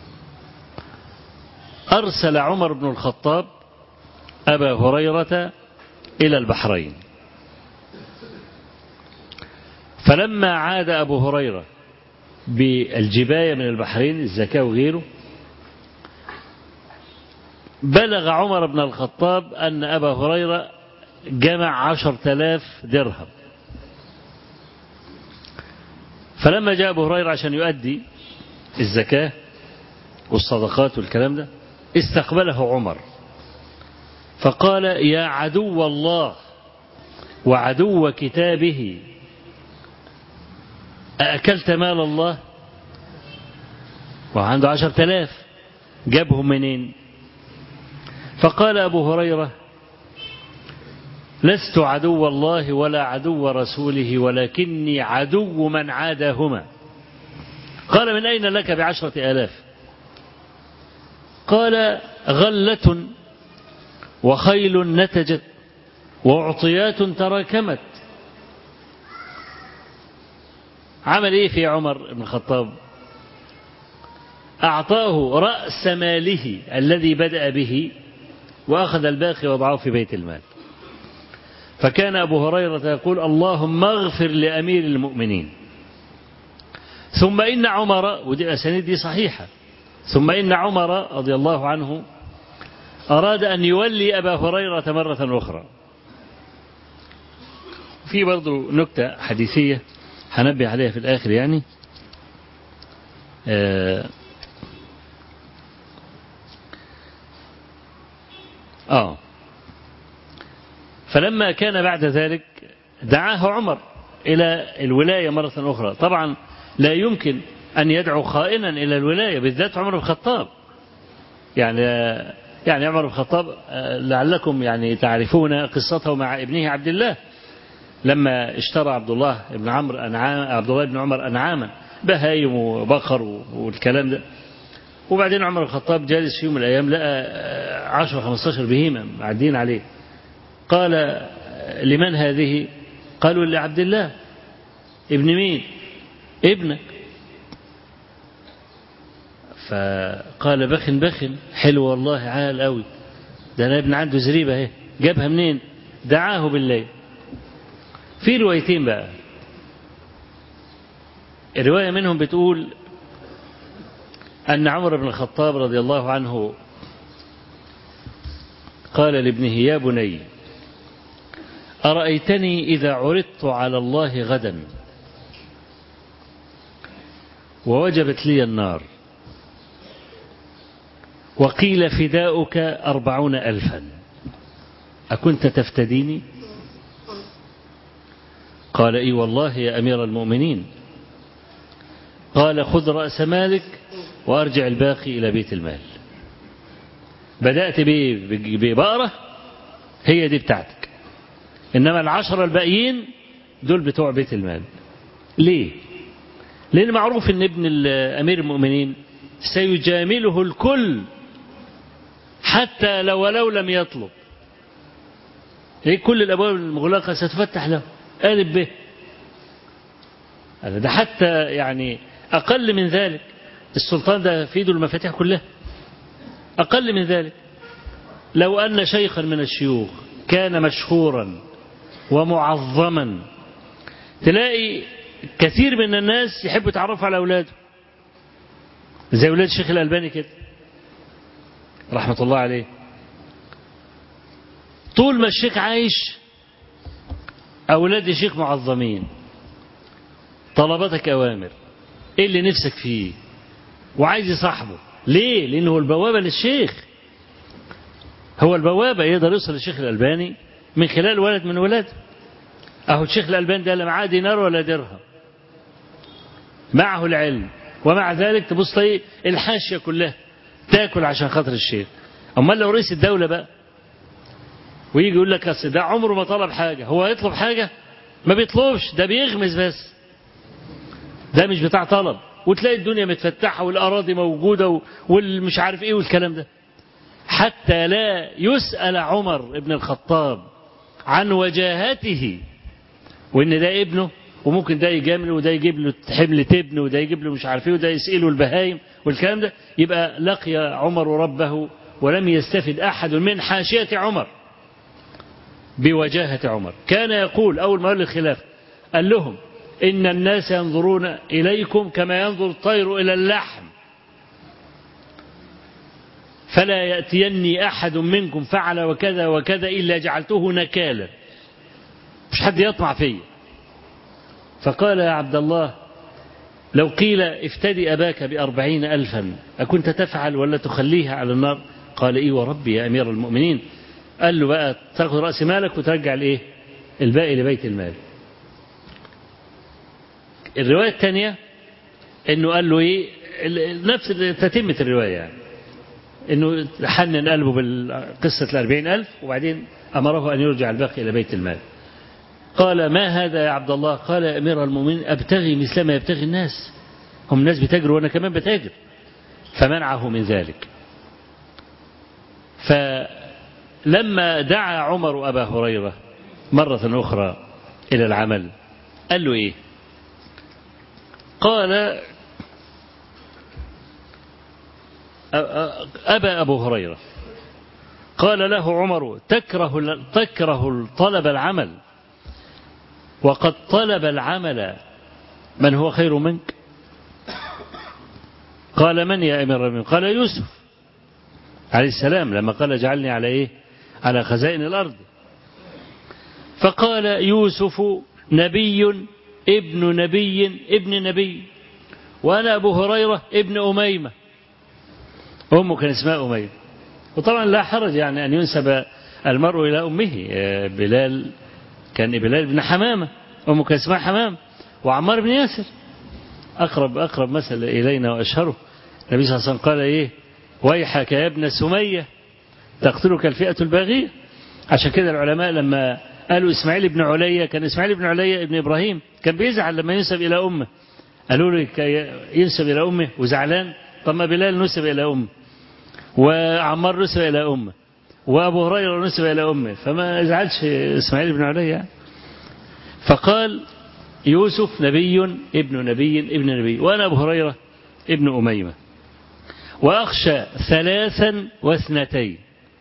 أرسل عمر بن الخطاب أبا هريرة إلى البحرين، فلما عاد أبو هريرة بالجباية من البحرين الزكاة وغيره، بلغ عمر بن الخطاب أن أبا هريرة جمع عشر تلاف درهم. فلما جاء أبو هريرة عشان يؤدي الزكاة والصدقات والكلام ده، استقبله عمر فقال يا عدو الله وعدو كتابه أأكلت مال الله؟ وعنده عشر تلاف، جابهم منين؟ فقال أبو هريرة لست عدو الله ولا عدو رسوله ولكني عدو من عاداهما. قال من أين لك بعشرة آلاف؟ قال غلة وخيل نتجت وأعطيات تراكمت. عمل إيه في عمر بن الخطاب؟ أعطاه رأس ماله الذي بدأ به وأخذ الباقي وضعه في بيت المال. فكان أبو هريرة يقول اللهم اغفر لأمير المؤمنين. ثم إن عمر، ودي أسانيد دي صحيحة، ثم إن عمر رضي الله عنه أراد أن يولي أبا هريرة مرة أخرى. في برضو نكتة حديثية هنبه عليها في الآخر يعني. آه, آه فلما كان بعد ذلك دعاه عمر إلى الولاية مرة أخرى. طبعا لا يمكن أن يدعو خائنا إلى الولاية، بالذات عمر بن الخطاب. يعني يعني عمر بن الخطاب لعلكم يعني تعرفون قصته مع ابنه عبد الله لما اشترى عبد الله بن عمرو أنعام عبد الله بن عمر أنعاما بهايم وبقر والكلام ده. وبعدين عمر بن الخطاب جالس في يوم من الأيام لقى عشرة خمستاشر بهيمة معدين عليه. قال لمن هذه؟ قالوا لعبد الله. ابن مين؟ ابنك. فقال بخن بخن، حلو والله عال قوي، ده انا ابن عنده زريبه اهي، جابها منين؟ دعاه بالليل. في روايتين بقى، الروايه منهم بتقول ان عمر بن الخطاب رضي الله عنه قال لابنه يا بني أرأيتني إذا عرضت على الله غدا ووجبت لي النار وقيل فداؤك أربعون ألفا أكنت تفتديني؟ قال إي والله يا أمير المؤمنين. قال خذ رأس مالك وأرجع الباقي إلى بيت المال. بدأت ببقرة هي دي بتاعتك، إنما العشرة الباقيين دول بتوع بيت المال. ليه؟ لأن معروف إن ابن أمير المؤمنين سيجامله الكل حتى لو ولو لم يطلب. هي كل الأبواب المغلقة ستفتح له قالب به. ده حتى يعني أقل من ذلك، السلطان ده في يده المفاتيح كلها. أقل من ذلك لو أن شيخا من الشيوخ كان مشهورا ومعظما تلاقي كثير من الناس يحبوا يتعرفوا على أولاده، زي أولاد الشيخ الألباني كده رحمة الله عليه. طول ما الشيخ عايش أولاد الشيخ معظمين، طلبتك أوامر، إيه اللي نفسك فيه، وعايز يصاحبه. ليه؟ لأنه هو البوابة للشيخ، هو البوابة يقدر يوصل للشيخ الألباني من خلال ولد من ولاده. أهو الشيخ الألباني ده لا معاه دينار ولا درهم، معه العلم، ومع ذلك تبص تلاقي الحاشية كلها تاكل عشان خاطر الشيخ. أما لو رئيس الدولة بقى ويجي يقول لك أصل ده عمره ما طلب حاجة، هو يطلب حاجة؟ ما بيطلبش، ده بيغمز بس، ده مش بتاع طلب. وتلاقي الدنيا متفتحة والأراضي موجودة والمش عارف إيه والكلام ده، حتى لا يسأل عمر ابن الخطاب عن وجاهته وإن ده ابنه، وممكن ده يجامله وده يجيب له حمل تبن وده يجيب له مش عارف ايه وده يسأله البهايم والكلام ده. يبقى لقي عمر ربه ولم يستفد أحد من حاشية عمر بوجاهة عمر. كان يقول أول ما قال الخلافة قال لهم إن الناس ينظرون إليكم كما ينظر الطير إلى اللحم، فلا يأتيني أحد منكم فعل وكذا وكذا إلا جعلته نكالا، مش حد يطمع فيه. فقال يا عبد الله لو قيل افتدي أباك بأربعين ألفا أكنت تفعل ولا تخليها على النار؟ قال إيه وربي يا أمير المؤمنين. قال له بقى تأخذ رأس مالك وترجع الإيه الباقي لبيت المال. الرواية الثانية إنه قال له إيه نفس تتمة الرواية يعني. إنه حنن قلبه بالقصة الأربعين ألف، وبعدين أمره أن يرجع الباقي إلى بيت المال. قال ما هذا يا عبد الله؟ قال يا أمير المؤمنين أبتغي مثل ما يبتغي الناس، هم الناس بتاجر وأنا كمان بتاجر. فمنعه من ذلك. فلما دعا عمر أبا هريرة مرة أخرى إلى العمل قال له إيه؟ قال أبا أبو هريرة، قال له عمر تكره تكره طلب العمل وقد طلب العمل من هو خير منك؟ قال من يا أمير المؤمنين؟ قال يوسف عليه السلام لما قال اجعلني على إيه؟ على خزائن الأرض. فقال يوسف نبي ابن نبي ابن نبي، وأنا أبو هريرة ابن أميمة، أمه كان اسمها أميمة. وطبعا لا حرج يعني أن ينسب المرء إلى أمه. بلال كان بلال بن حمامة، أمه كان اسمها حمام، وعمار بن ياسر أقرب أقرب مثل إلينا وأشهره. النبي صلى الله عليه وسلم قال إيه؟ ويحك يا ابن سمية تقتلك الفئة الباغية. عشان كده العلماء لما قالوا إسماعيل بن عليا، كان إسماعيل بن عليا ابن إبراهيم كان بيزعل لما ينسب إلى أمه، قالوا له ينسب إلى أمه وزعلان. طب ما بلال نسب إلى أمه، وعمار نسب إلى أمه، وأبو هريرة نسب إلى أمه، فما يزعلش إسماعيل بن عليا. فقال يوسف نبي ابن نبي ابن نبي، وأنا أبو هريرة ابن أميمة، وأخشى ثلاثا واثنتين.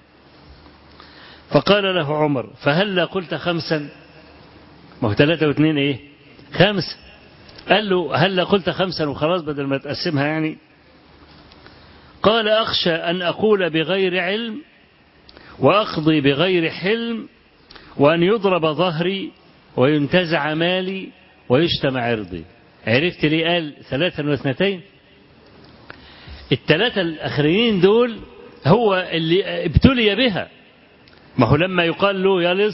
فقال له عمر فهل قلت خمسا؟ ما هو ثلاثة واثنين إيه؟ خمسة. قال له هل قلت خمسا وخلاص بدل ما تقسمها يعني؟ قال أخشى أن أقول بغير علم وأقضي بغير حلم، وأن يضرب ظهري وينتزع مالي ويشتم عرضي. عرفت ليه قال ثلاثا واثنتين؟ الثلاثة الأخرين دول هو اللي ابتلي بها. ما هو لما يقال له يلص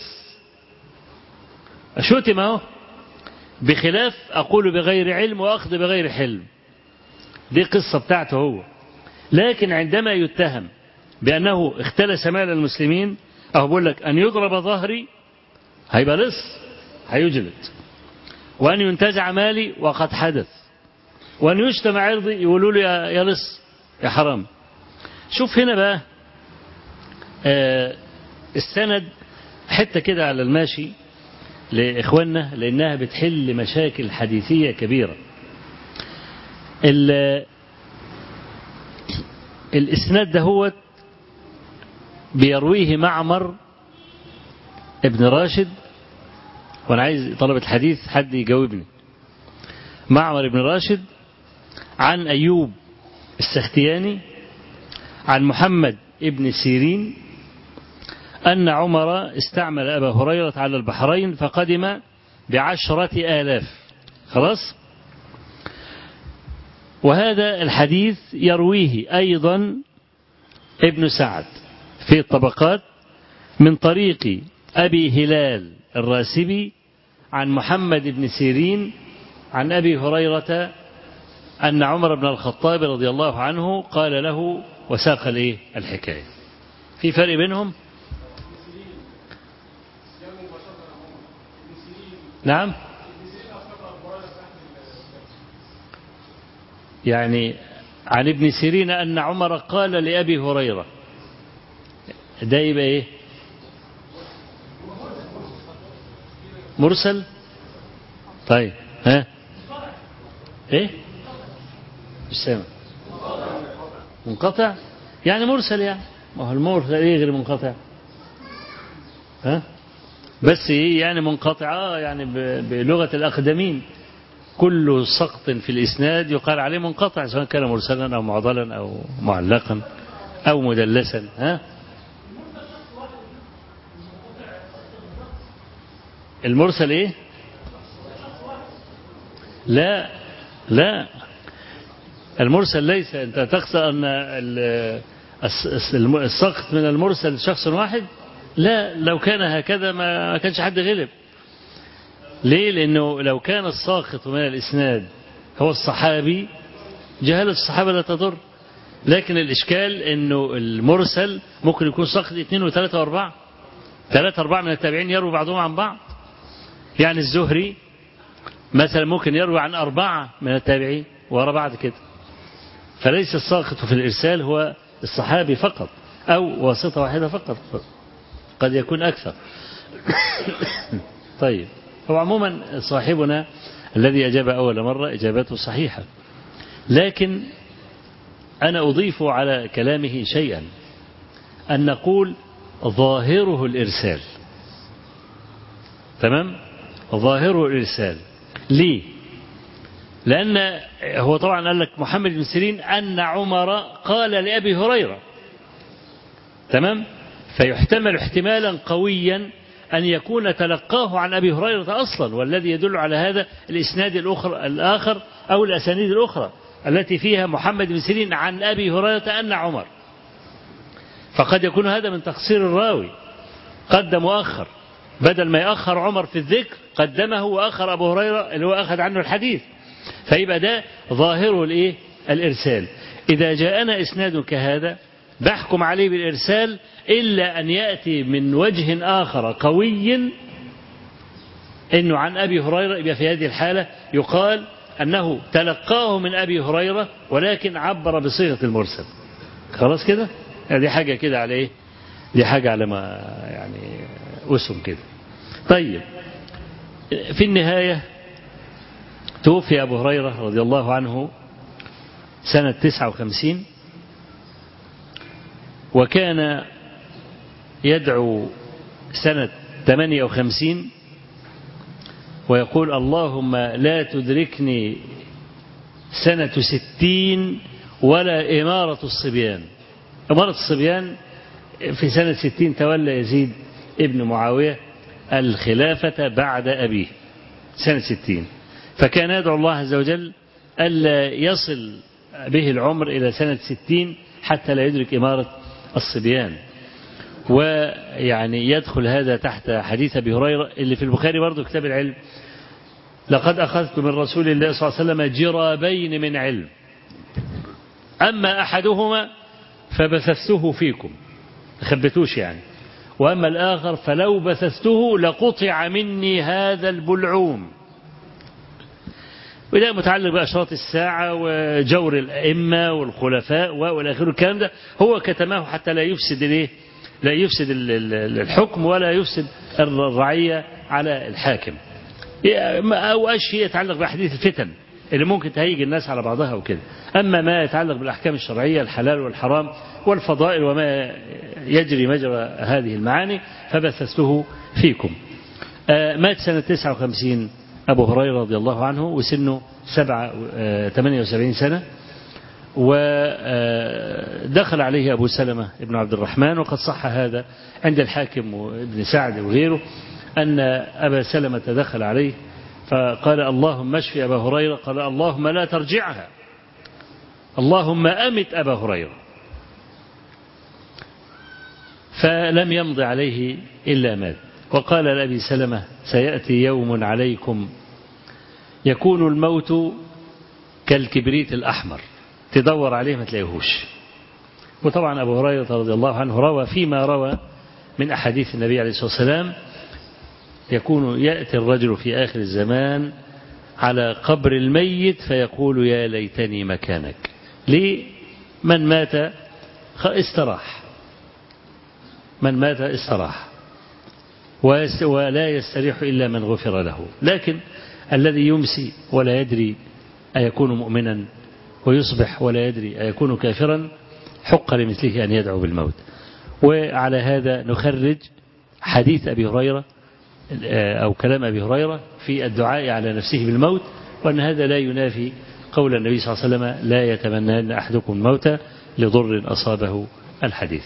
شتم اهو، بخلاف أقول بغير علم وأخذ بغير حلم، دي قصة بتاعته هو. لكن عندما يتهم بأنه اختلس مال المسلمين، أهو بقول لك أن يضرب ظهري هيبقى لص هيجلد، وأن ينتزع مالي وقد حدث، وأن يشتم عرضي يقولوا له يا لص يا حرام. شوف هنا بقى آه السند حتى كده على الماشي لإخواننا، لأنها بتحل مشاكل حديثية كبيرة. الإسناد ده هو بيرويه معمر ابن راشد، وأنا عايز طلبة الحديث حد يجاوبني. معمر ابن راشد عن أيوب السختياني عن محمد ابن سيرين أن عمر استعمل أبا هريرة على البحرين فقدم بعشرة آلاف. خلاص. وهذا الحديث يرويه أيضا ابن سعد في الطبقات من طريق أبي هلال الراسبي عن محمد بن سيرين عن أبي هريرة أن عمر بن الخطاب رضي الله عنه قال له، وساق له الحكاية. في فرق بينهم؟ نعم، يعني عن ابن سيرين أن عمر قال لأبي هريرة، ده يبقى إيه؟ مرسل. طيب ها إيه؟ مش سامع. منقطع يعني مرسل، يعني ما هو المرسل إيه غير منقطع؟ ها بس إيه يعني منقطع؟ آه يعني بلغة الأقدمين كل سقط في الإسناد يقال عليه منقطع، سواء كان مرسلا أو معضلا أو معلقا أو مدلسا. ها المرسل إيه؟ لا لا، المرسل ليس، أنت تقصد أن السقط من المرسل شخص واحد؟ لا، لو كان هكذا ما كانش حد غلب. ليه؟ لأنه لو كان الساقط من الإسناد هو الصحابي جهالة الصحابة لا تضر، لكن الإشكال أنه المرسل ممكن يكون ساقط اثنين وثلاثة وأربعة، ثلاثة أربعة من التابعين يروي بعضهم عن بعض. يعني الزهري مثلا ممكن يروي عن أربعة من التابعين ورا بعض كده. فليس الساقط في الإرسال هو الصحابي فقط أو واسطة واحدة فقط، قد يكون أكثر. طيب، هو عموما صاحبنا الذي أجاب أول مرة إجابته صحيحة، لكن أنا أضيف على كلامه شيئا، أن نقول ظاهره الإرسال. تمام؟ ظاهره الإرسال. ليه؟ لأن هو طبعا قال لك محمد بن سيرين أن عمر قال لأبي هريرة. تمام؟ فيحتمل احتمالا قويا أن يكون تلقاه عن أبي هريرة أصلا، والذي يدل على هذا الإسناد الأخر الآخر أو الأسانيد الأخرى التي فيها محمد بن سيرين عن أبي هريرة أن عمر. فقد يكون هذا من تقصير الراوي، قدم وأخر، بدل ما يأخر عمر في الذكر قدمه وأخر أبو هريرة اللي هو أخذ عنه الحديث. فيبقى ده ظاهره الإيه؟ الإرسال. إذا جاءنا إسناد كهذا بحكم عليه بالإرسال، إلا أن يأتي من وجه آخر قوي إنه عن أبي هريرة، يبقى في هذه الحالة يقال أنه تلقاه من أبي هريرة ولكن عبر بصيغة المرسل. خلاص كده؟ دي حاجة كده على إيه؟ دي حاجة على ما يعني أسهم كده. طيب، في النهاية توفي أبو هريرة رضي الله عنه سنة تسعة وخمسين، وكان يدعو سنة ثمانية وخمسين ويقول اللهم لا تدركني سنة ستين ولا إمارة الصبيان. إمارة الصبيان في سنة ستين تولى يزيد ابن معاوية الخلافة بعد أبيه سنة ستين، فكان يدعو الله عز وجل ألا يصل به العمر إلى سنة ستين حتى لا يدرك إمارة الصبيان. ويعني يدخل هذا تحت حديث أبي هريرة اللي في البخاري برضو كتاب العلم: لقد أخذت من رسول الله صلى الله عليه وسلم جرابين من علم، أما أحدهما فبثثته فيكم، خبتوش يعني، وأما الآخر فلو بثثته لقطع مني هذا البلعوم. وده متعلق بأشراط الساعة وجور الأئمة والخلفاء والآخر. الكلام ده هو كتماه حتى لا يفسد الايه؟ لا يفسد الحكم ولا يفسد الرعية على الحاكم، أو أشياء يتعلق بأحاديث الفتن اللي ممكن تهيج الناس على بعضها وكده. أما ما يتعلق بالأحكام الشرعية، الحلال والحرام والفضائل وما يجري مجرى هذه المعاني، فبثثته فيكم. مات سنة تسعة وخمسين أبو هريرة رضي الله عنه وسنه سبعة ثمانية وسبعين سنة، ودخل عليه أبو سلمة ابن عبد الرحمن، وقد صح هذا عند الحاكم وابن سعد وغيره أن أبا سلمة دخل عليه فقال اللهم اشف أبا هريرة، قال اللهم لا ترجعها، اللهم أمت أبا هريرة. فلم يمض عليه إلا مات. وقال لأبي سلمة سيأتي يوم عليكم يكون الموت كالكبريت الأحمر، تدور عليه ما تلاقيهوش. وطبعا أبو هريرة رضي الله عنه روى فيما روى من أحاديث النبي عليه الصلاة والسلام يكون يأتي الرجل في آخر الزمان على قبر الميت فيقول يا ليتني مكانك. ليه؟ من مات استراح، من مات استراح، ولا يستريح إلا من غفر له. لكن الذي يمسي ولا يدري أيكون مؤمنا ويصبح ولا يدري أيكون كافرا حق لمثله أن يدعو بالموت. وعلى هذا نخرج حديث أبي هريرة أو كلام أبي هريرة في الدعاء على نفسه بالموت، وأن هذا لا ينافي قول النبي صلى الله عليه وسلم لا يتمنى أحدكم الموت لضر أصابه الحديث.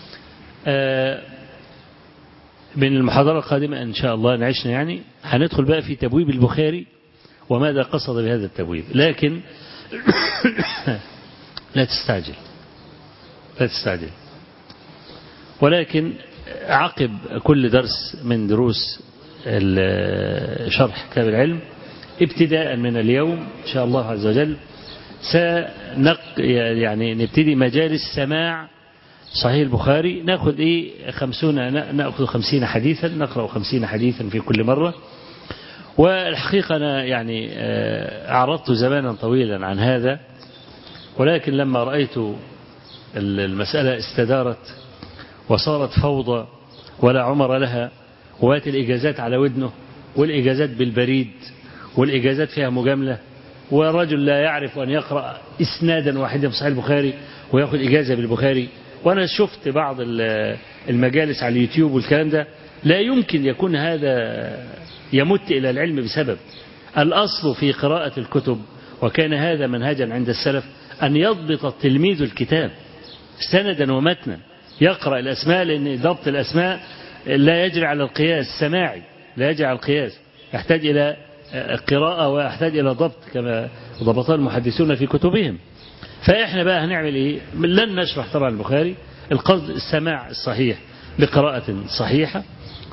من المحاضرة القادمة إن شاء الله نعيشنا يعني هندخل بقى في تبويب البخاري وماذا قصد بهذا التبويب. لكن لا تستعجل لا تستعجل ولكن عقب كل درس من دروس شرح كتاب العلم ابتداء من اليوم إن شاء الله عز وجل سنق يعني نبتدي مجالس سماع صحيح البخاري، نأخذ إيه خمسون نأخذ خمسين حديثا، نقرأ خمسين حديثا في كل مرة. والحقيقة أنا يعني أعرضت زمانا طويلا عن هذا، ولكن لما رأيت المسألة استدارت وصارت فوضى ولا عمر لها، وات الإجازات على ودنه، والإجازات بالبريد، والإجازات فيها مجاملة، ورجل لا يعرف أن يقرأ إسنادا واحدا في صحيح البخاري ويأخذ إجازة بالبخاري. وأنا شفت بعض المجالس على اليوتيوب والكلام ده، لا يمكن يكون هذا يمت إلى العلم بسبب. الأصل في قراءة الكتب، وكان هذا منهجا عند السلف، أن يضبط التلميذ الكتاب سندا ومتنا، يقرأ الأسماء، لأن ضبط الأسماء لا يجري على القياس السماعي، لا يجري على القياس، يحتاج إلى قراءة ويحتاج إلى ضبط كما ضبطها المحدثون في كتبهم. فإحنا بقى هنعمل إيه؟ لن نشرح طبعا البخاري، القصد السماع الصحيح بقراءة صحيحة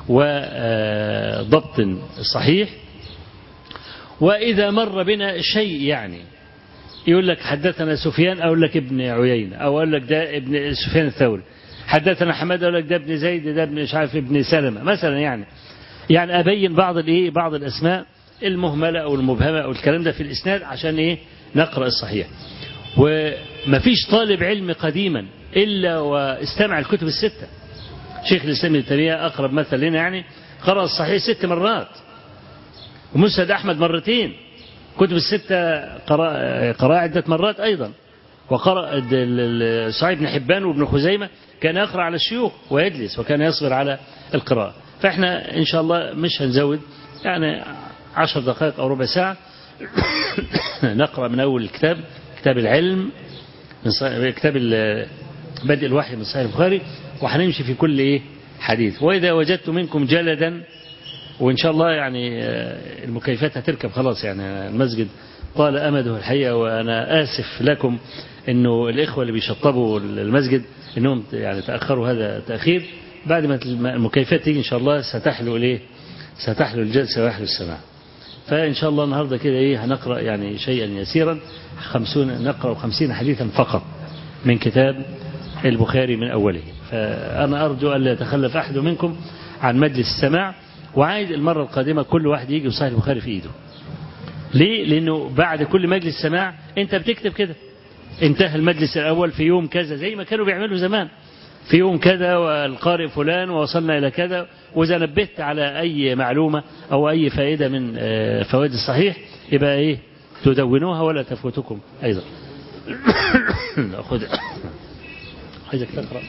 وضبط صحيح. وإذا مر بنا شيء يعني يقول لك حدثنا سفيان، أقول لك ابن عيينة، أو أقول لك ده ابن سفيان الثوري، حدثنا حماد، أقول لك ده ابن زيد، ده ابن مش عارف ابن سلمة مثلا، يعني يعني أبين بعض الإيه بعض الأسماء المهملة أو المبهمة أو الكلام ده في الإسناد عشان إيه نقرأ الصحيح. ومفيش طالب علم قديما إلا واستمع الكتب الستة. شيخ الإسلام ابن تيمية أقرب مثل لنا، يعني قرأ الصحيح ست مرات، ومسند أحمد مرتين، كتب الستة قرأ قرأ عدة مرات أيضا، وقرأ صحيح ابن حبان وابن خزيمة، كان يقرأ على الشيوخ ويجلس، وكان يصبر على القراءة. فإحنا إن شاء الله مش هنزود، يعني عشر دقائق أو ربع ساعة نقرأ من أول الكتاب، كتاب العلم، من كتاب بدء الوحي من صحيح البخاري، وهنمشي في كل إيه حديث. وإذا وجدت منكم جلدا، وإن شاء الله يعني المكيفات هتركب خلاص، يعني المسجد طال أمده الحقيقة، وأنا آسف لكم إنه الإخوة اللي بيشطبوا المسجد إنهم يعني تأخروا هذا تأخير. بعد ما المكيفات تيجي إن شاء الله ستحلو إليه ستحلو الجلسة ويحلو السماع. فإن شاء الله النهاردة كده إيه هنقرأ يعني شيئا يسيرا، خمسون نقرأ خمسين حديثا فقط من كتاب البخاري من أوله. فأنا أرجو أن لا يتخلف أحد منكم عن مجلس السماع، وعايز المرة القادمة كل واحد يجي وصحيح البخاري في إيده. ليه؟ لأنه بعد كل مجلس سماع أنت بتكتب كده، انتهى المجلس الأول في يوم كذا، زي ما كانوا بيعملوا زمان، في يوم كذا والقارئ فلان ووصلنا إلى كذا. وإذا نبهت على أي معلومة أو أي فائدة من فوائد الصحيح يبقى إيه تدونوها ولا تفوتكم أيضا. أخذ عايزك تقرأ.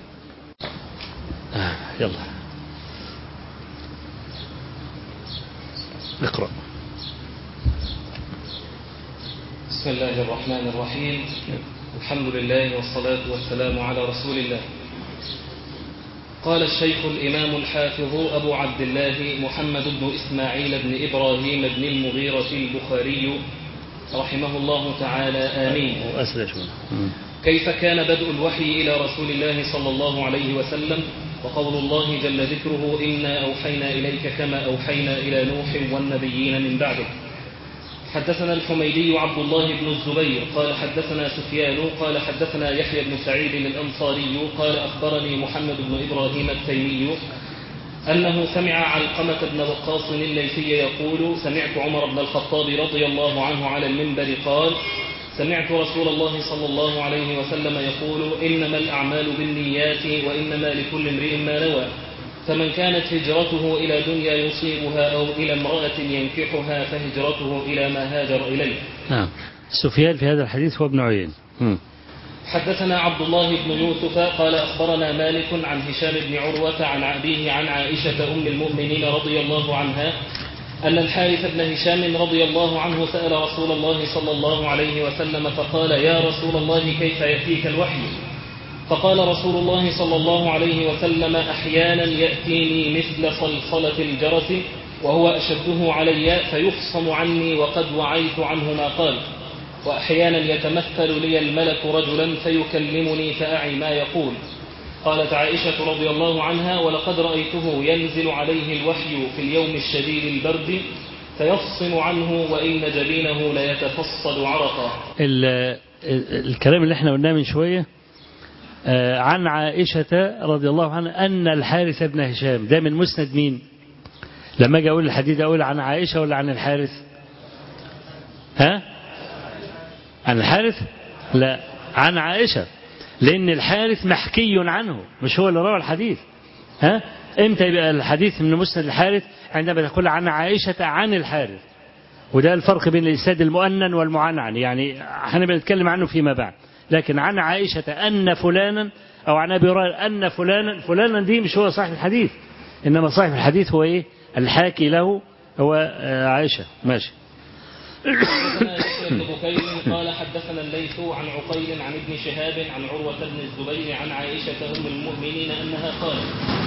آه يلا اقرأ. بسم الله الرحمن الرحيم. الحمد لله والصلاة والسلام على رسول الله. قال الشيخ الإمام الحافظ أبو عبد الله محمد بن إسماعيل بن إبراهيم بن المغيرة البخاري رحمه الله تعالى آمين. كيف كان بدء الوحي إلى رسول الله صلى الله عليه وسلم؟ وقول الله جل ذكره إنا أوحينا إليك كما أوحينا إلى نوح والنبيين من بعده. حدثنا الحميدي عبد الله بن الزبير قال حدثنا سفيان قال حدثنا يحيى بن سعيد الأنصاري قال أخبرني محمد بن إبراهيم التيمي أنه سمع علقمة بن وقاص الليثي يقول سمعت عمر بن الخطاب رضي الله عنه على المنبر قال سمعت رسول الله صلى الله عليه وسلم يقول إنما الأعمال بالنيات وإنما لكل امرئ ما نوى، فمن كانت هجرته إلى دنيا يصيبها أو إلى امرأة ينكحها فهجرته إلى ما هاجر إليه. نعم. سفيان في هذا الحديث هو ابن عيينة. حدثنا عبد الله بن يوسف قال أخبرنا مالك عن هشام بن عروة عن أبيه عن عائشة أم المؤمنين رضي الله عنها أن الحارث بن هشام رضي الله عنه سأل رسول الله صلى الله عليه وسلم فقال يا رسول الله كيف يأتيك الوحي؟ فقال رسول الله صلى الله عليه وسلم أحيانا يأتيني مثل صلصلة الجرس وهو أشده علي فيخصم عني وقد وعيت عنه ما قال، وأحيانا يتمثل لي الملك رجلا فيكلمني فأعي ما يقول. قالت عائشة رضي الله عنها ولقد رأيته ينزل عليه الوحي في اليوم الشديد البرد فيفصم عنه وإن جبينه ليتفصل عرقا. الكلام اللي احنا قلناه من شوية عن عائشة رضي الله عنها أن الحارث بن هشام، ده من مسند مين؟ لما أجي أقول الحديث أقول عن عائشة ولا عن الحارث؟ ها؟ عن الحارث؟ لا، عن عائشة، لأن الحارث محكي عنه مش هو اللي روى الحديث. ها؟ إمتى يبقى الحديث من مسند الحارث؟ عندما تقول عن عائشة عن الحارث، وده الفرق بين الإسناد المؤنن والمعنعن، يعني هنبقى نتكلم عنه فيما بعد. لكن عن عائشة أن فلانا أو عن أبي هريرة أن فلانا، فلانا دي مش هو صاحب الحديث، إنما صاحب الحديث هو إيه؟ الحاكي له هو عائشة. ماشي. حدثنا يحيى بن بكير قال حدثنا الليث عن عقيل عن ابن شهاب عن عروة بن الزبير عن عائشة أم المؤمنين أنها قالت: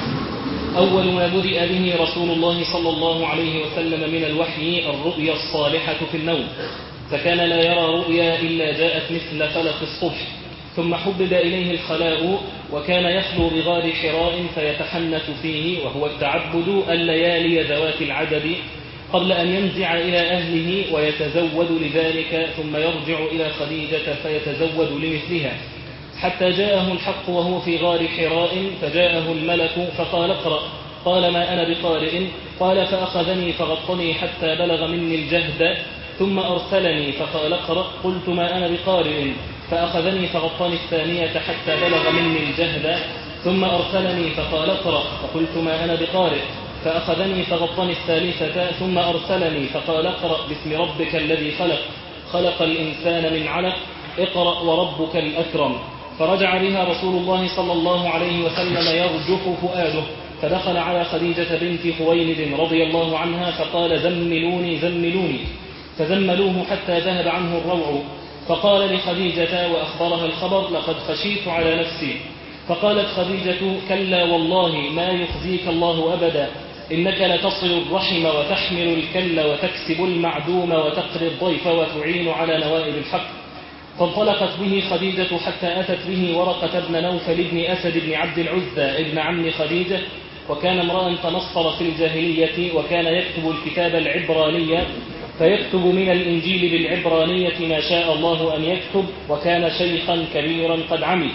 أول ما بدأ به رسول الله صلى الله عليه وسلم من الوحي الرؤيا الصالحة في النوم، فكان لا يرى رؤيا إلا جاءت مثل فلق الصبح، ثم حبب إليه الخلاء، وكان يخلو بغار حراء فيتحنث فيه، وهو التعبد الليالي ذوات العدد، قبل أن ينزع إلى أهله ويتزود لذلك، ثم يرجع إلى خديجة فيتزود لمثلها، حتى جاءه الحق وهو في غار حراء، فجاءه الملك فقال: اقرأ. قال: ما أنا بقارئ. قال: فأخذني فغطني حتى بلغ مني الجهد، ثم أرسلني فقال: اقرأ. قلت: ما أنا بقارئ. فأخذني فغطني الثانية حتى بلغ مني الجهد، ثم أرسلني فقال: اقرأ. فقلت: ما أنا بقارئ. فأخذني فغطني الثالثة ثم أرسلني فقال: اقرأ باسم ربك الذي خلق خلق الإنسان من علق اقرأ وربك الأكرم. فرجع بها رسول الله صلى الله عليه وسلم يرجف فؤاده، فدخل على خديجة بنت خويلد رضي الله عنها فقال: زملوني زملوني، فزملوه حتى ذهب عنه الروع، فقال لخديجة وأخبرها الخبر: لقد خشيت على نفسي. فقالت خديجة: كلا والله ما يخزيك الله أبدا، إنك لتصل الرحم وتحمل الكل وتكسب المعدوم وتقري الضيف وتعين على نوائب الحق. فانطلقت به خديجة حتى أتت به ورقة بن نوفل بن أسد بن عبد العزى ابن عم خديجة، وكان امرأ تنصر في الجاهلية، وكان يكتب الكتاب العبرانية، فيكتب من الإنجيل بالعبرانية ما شاء الله أن يكتب، وكان شيخا كبيرا قد عمي.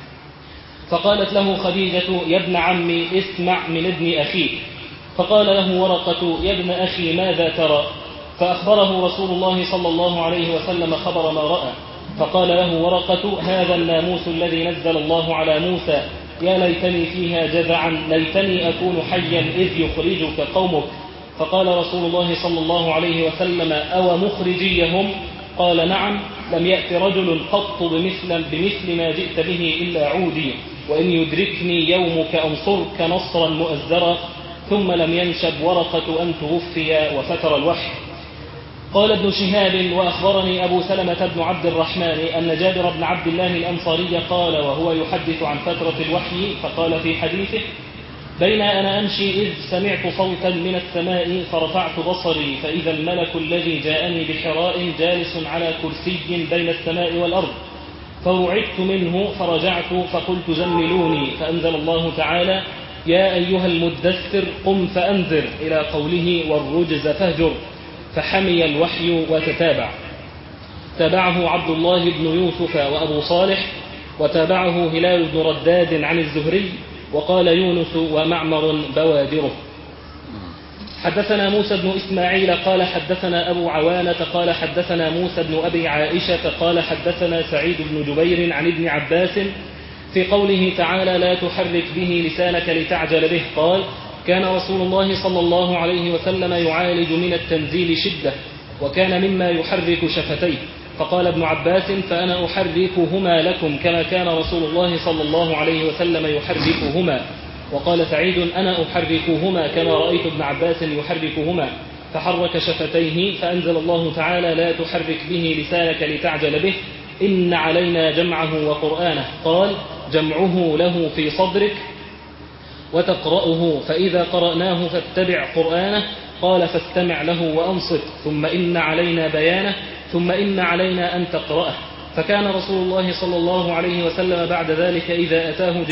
فقالت له خديجة: يا ابن عمي اسمع من ابن أخيك. فقال له ورقة: يا ابن أخي ماذا ترى؟ فأخبره رسول الله صلى الله عليه وسلم خبر ما رأى. فقال له ورقة: هذا الناموس الذي نزل الله على موسى، يا ليتني فيها جذعا، ليتني أكون حيا إذ يخرجك قومك. فقال رسول الله صلى الله عليه وسلم: أو مخرجيهم؟ قال: نعم، لم يأت رجل قط بمثل, بمثل ما جئت به إلا عودي، وإن يدركني يومك أنصرك نصرا مؤزرا. ثم لم ينشب ورقة أن توفي وفتر الوحي. قال ابن شهاب: وأخبرني أبو سلمة بن عبد الرحمن أن جابر بن عبد الله الأنصاري قال وهو يحدث عن فترة الوحي، فقال في حديثه: بين أنا أمشي إذ سمعت صوتا من السماء فرفعت بصري، فإذا الملك الذي جاءني بحراء جالس على كرسي بين السماء والأرض، فرعبت منه فرجعت فقلت: زملوني. فأنزل الله تعالى: يا أيها المدثر قم فأنذر، إلى قوله: والرجز فاهجر. فحمي الوحي وتتابع. تابعه عبد الله بن يوسف وأبو صالح، وتابعه هلال بن رداد عن الزهري، وقال يونس ومعمر بوادره. حدثنا موسى بن إسماعيل قال حدثنا أبو عوانة قال حدثنا موسى بن أبي عائشة قال حدثنا سعيد بن جبير عن ابن عباس في قوله تعالى: لا تحرك به لسانك لتعجل به. قال: كان رسول الله صلى الله عليه وسلم يعالج من التنزيل شدة، وكان مما يحرك شفتيه. فقال ابن عباس: فأنا أحركهما لكم كما كان رسول الله صلى الله عليه وسلم يحركهما. وقال سعيد: أنا أحركهما كما رأيت ابن عباس يحركهما. فحرك شفتيه، فأنزل الله تعالى: لا تحرك به لسانك لتعجل به، إن علينا جمعه وقرآنه. قال: جمعه له في صدرك وتقرأه، فإذا قرأناه فاتبع قرآنه. قال: فاستمع له وأنصت، ثم إن علينا بيانه، ثم إن علينا أن تقرأه. فكان رسول الله صلى الله عليه وسلم بعد ذلك إذا أتاه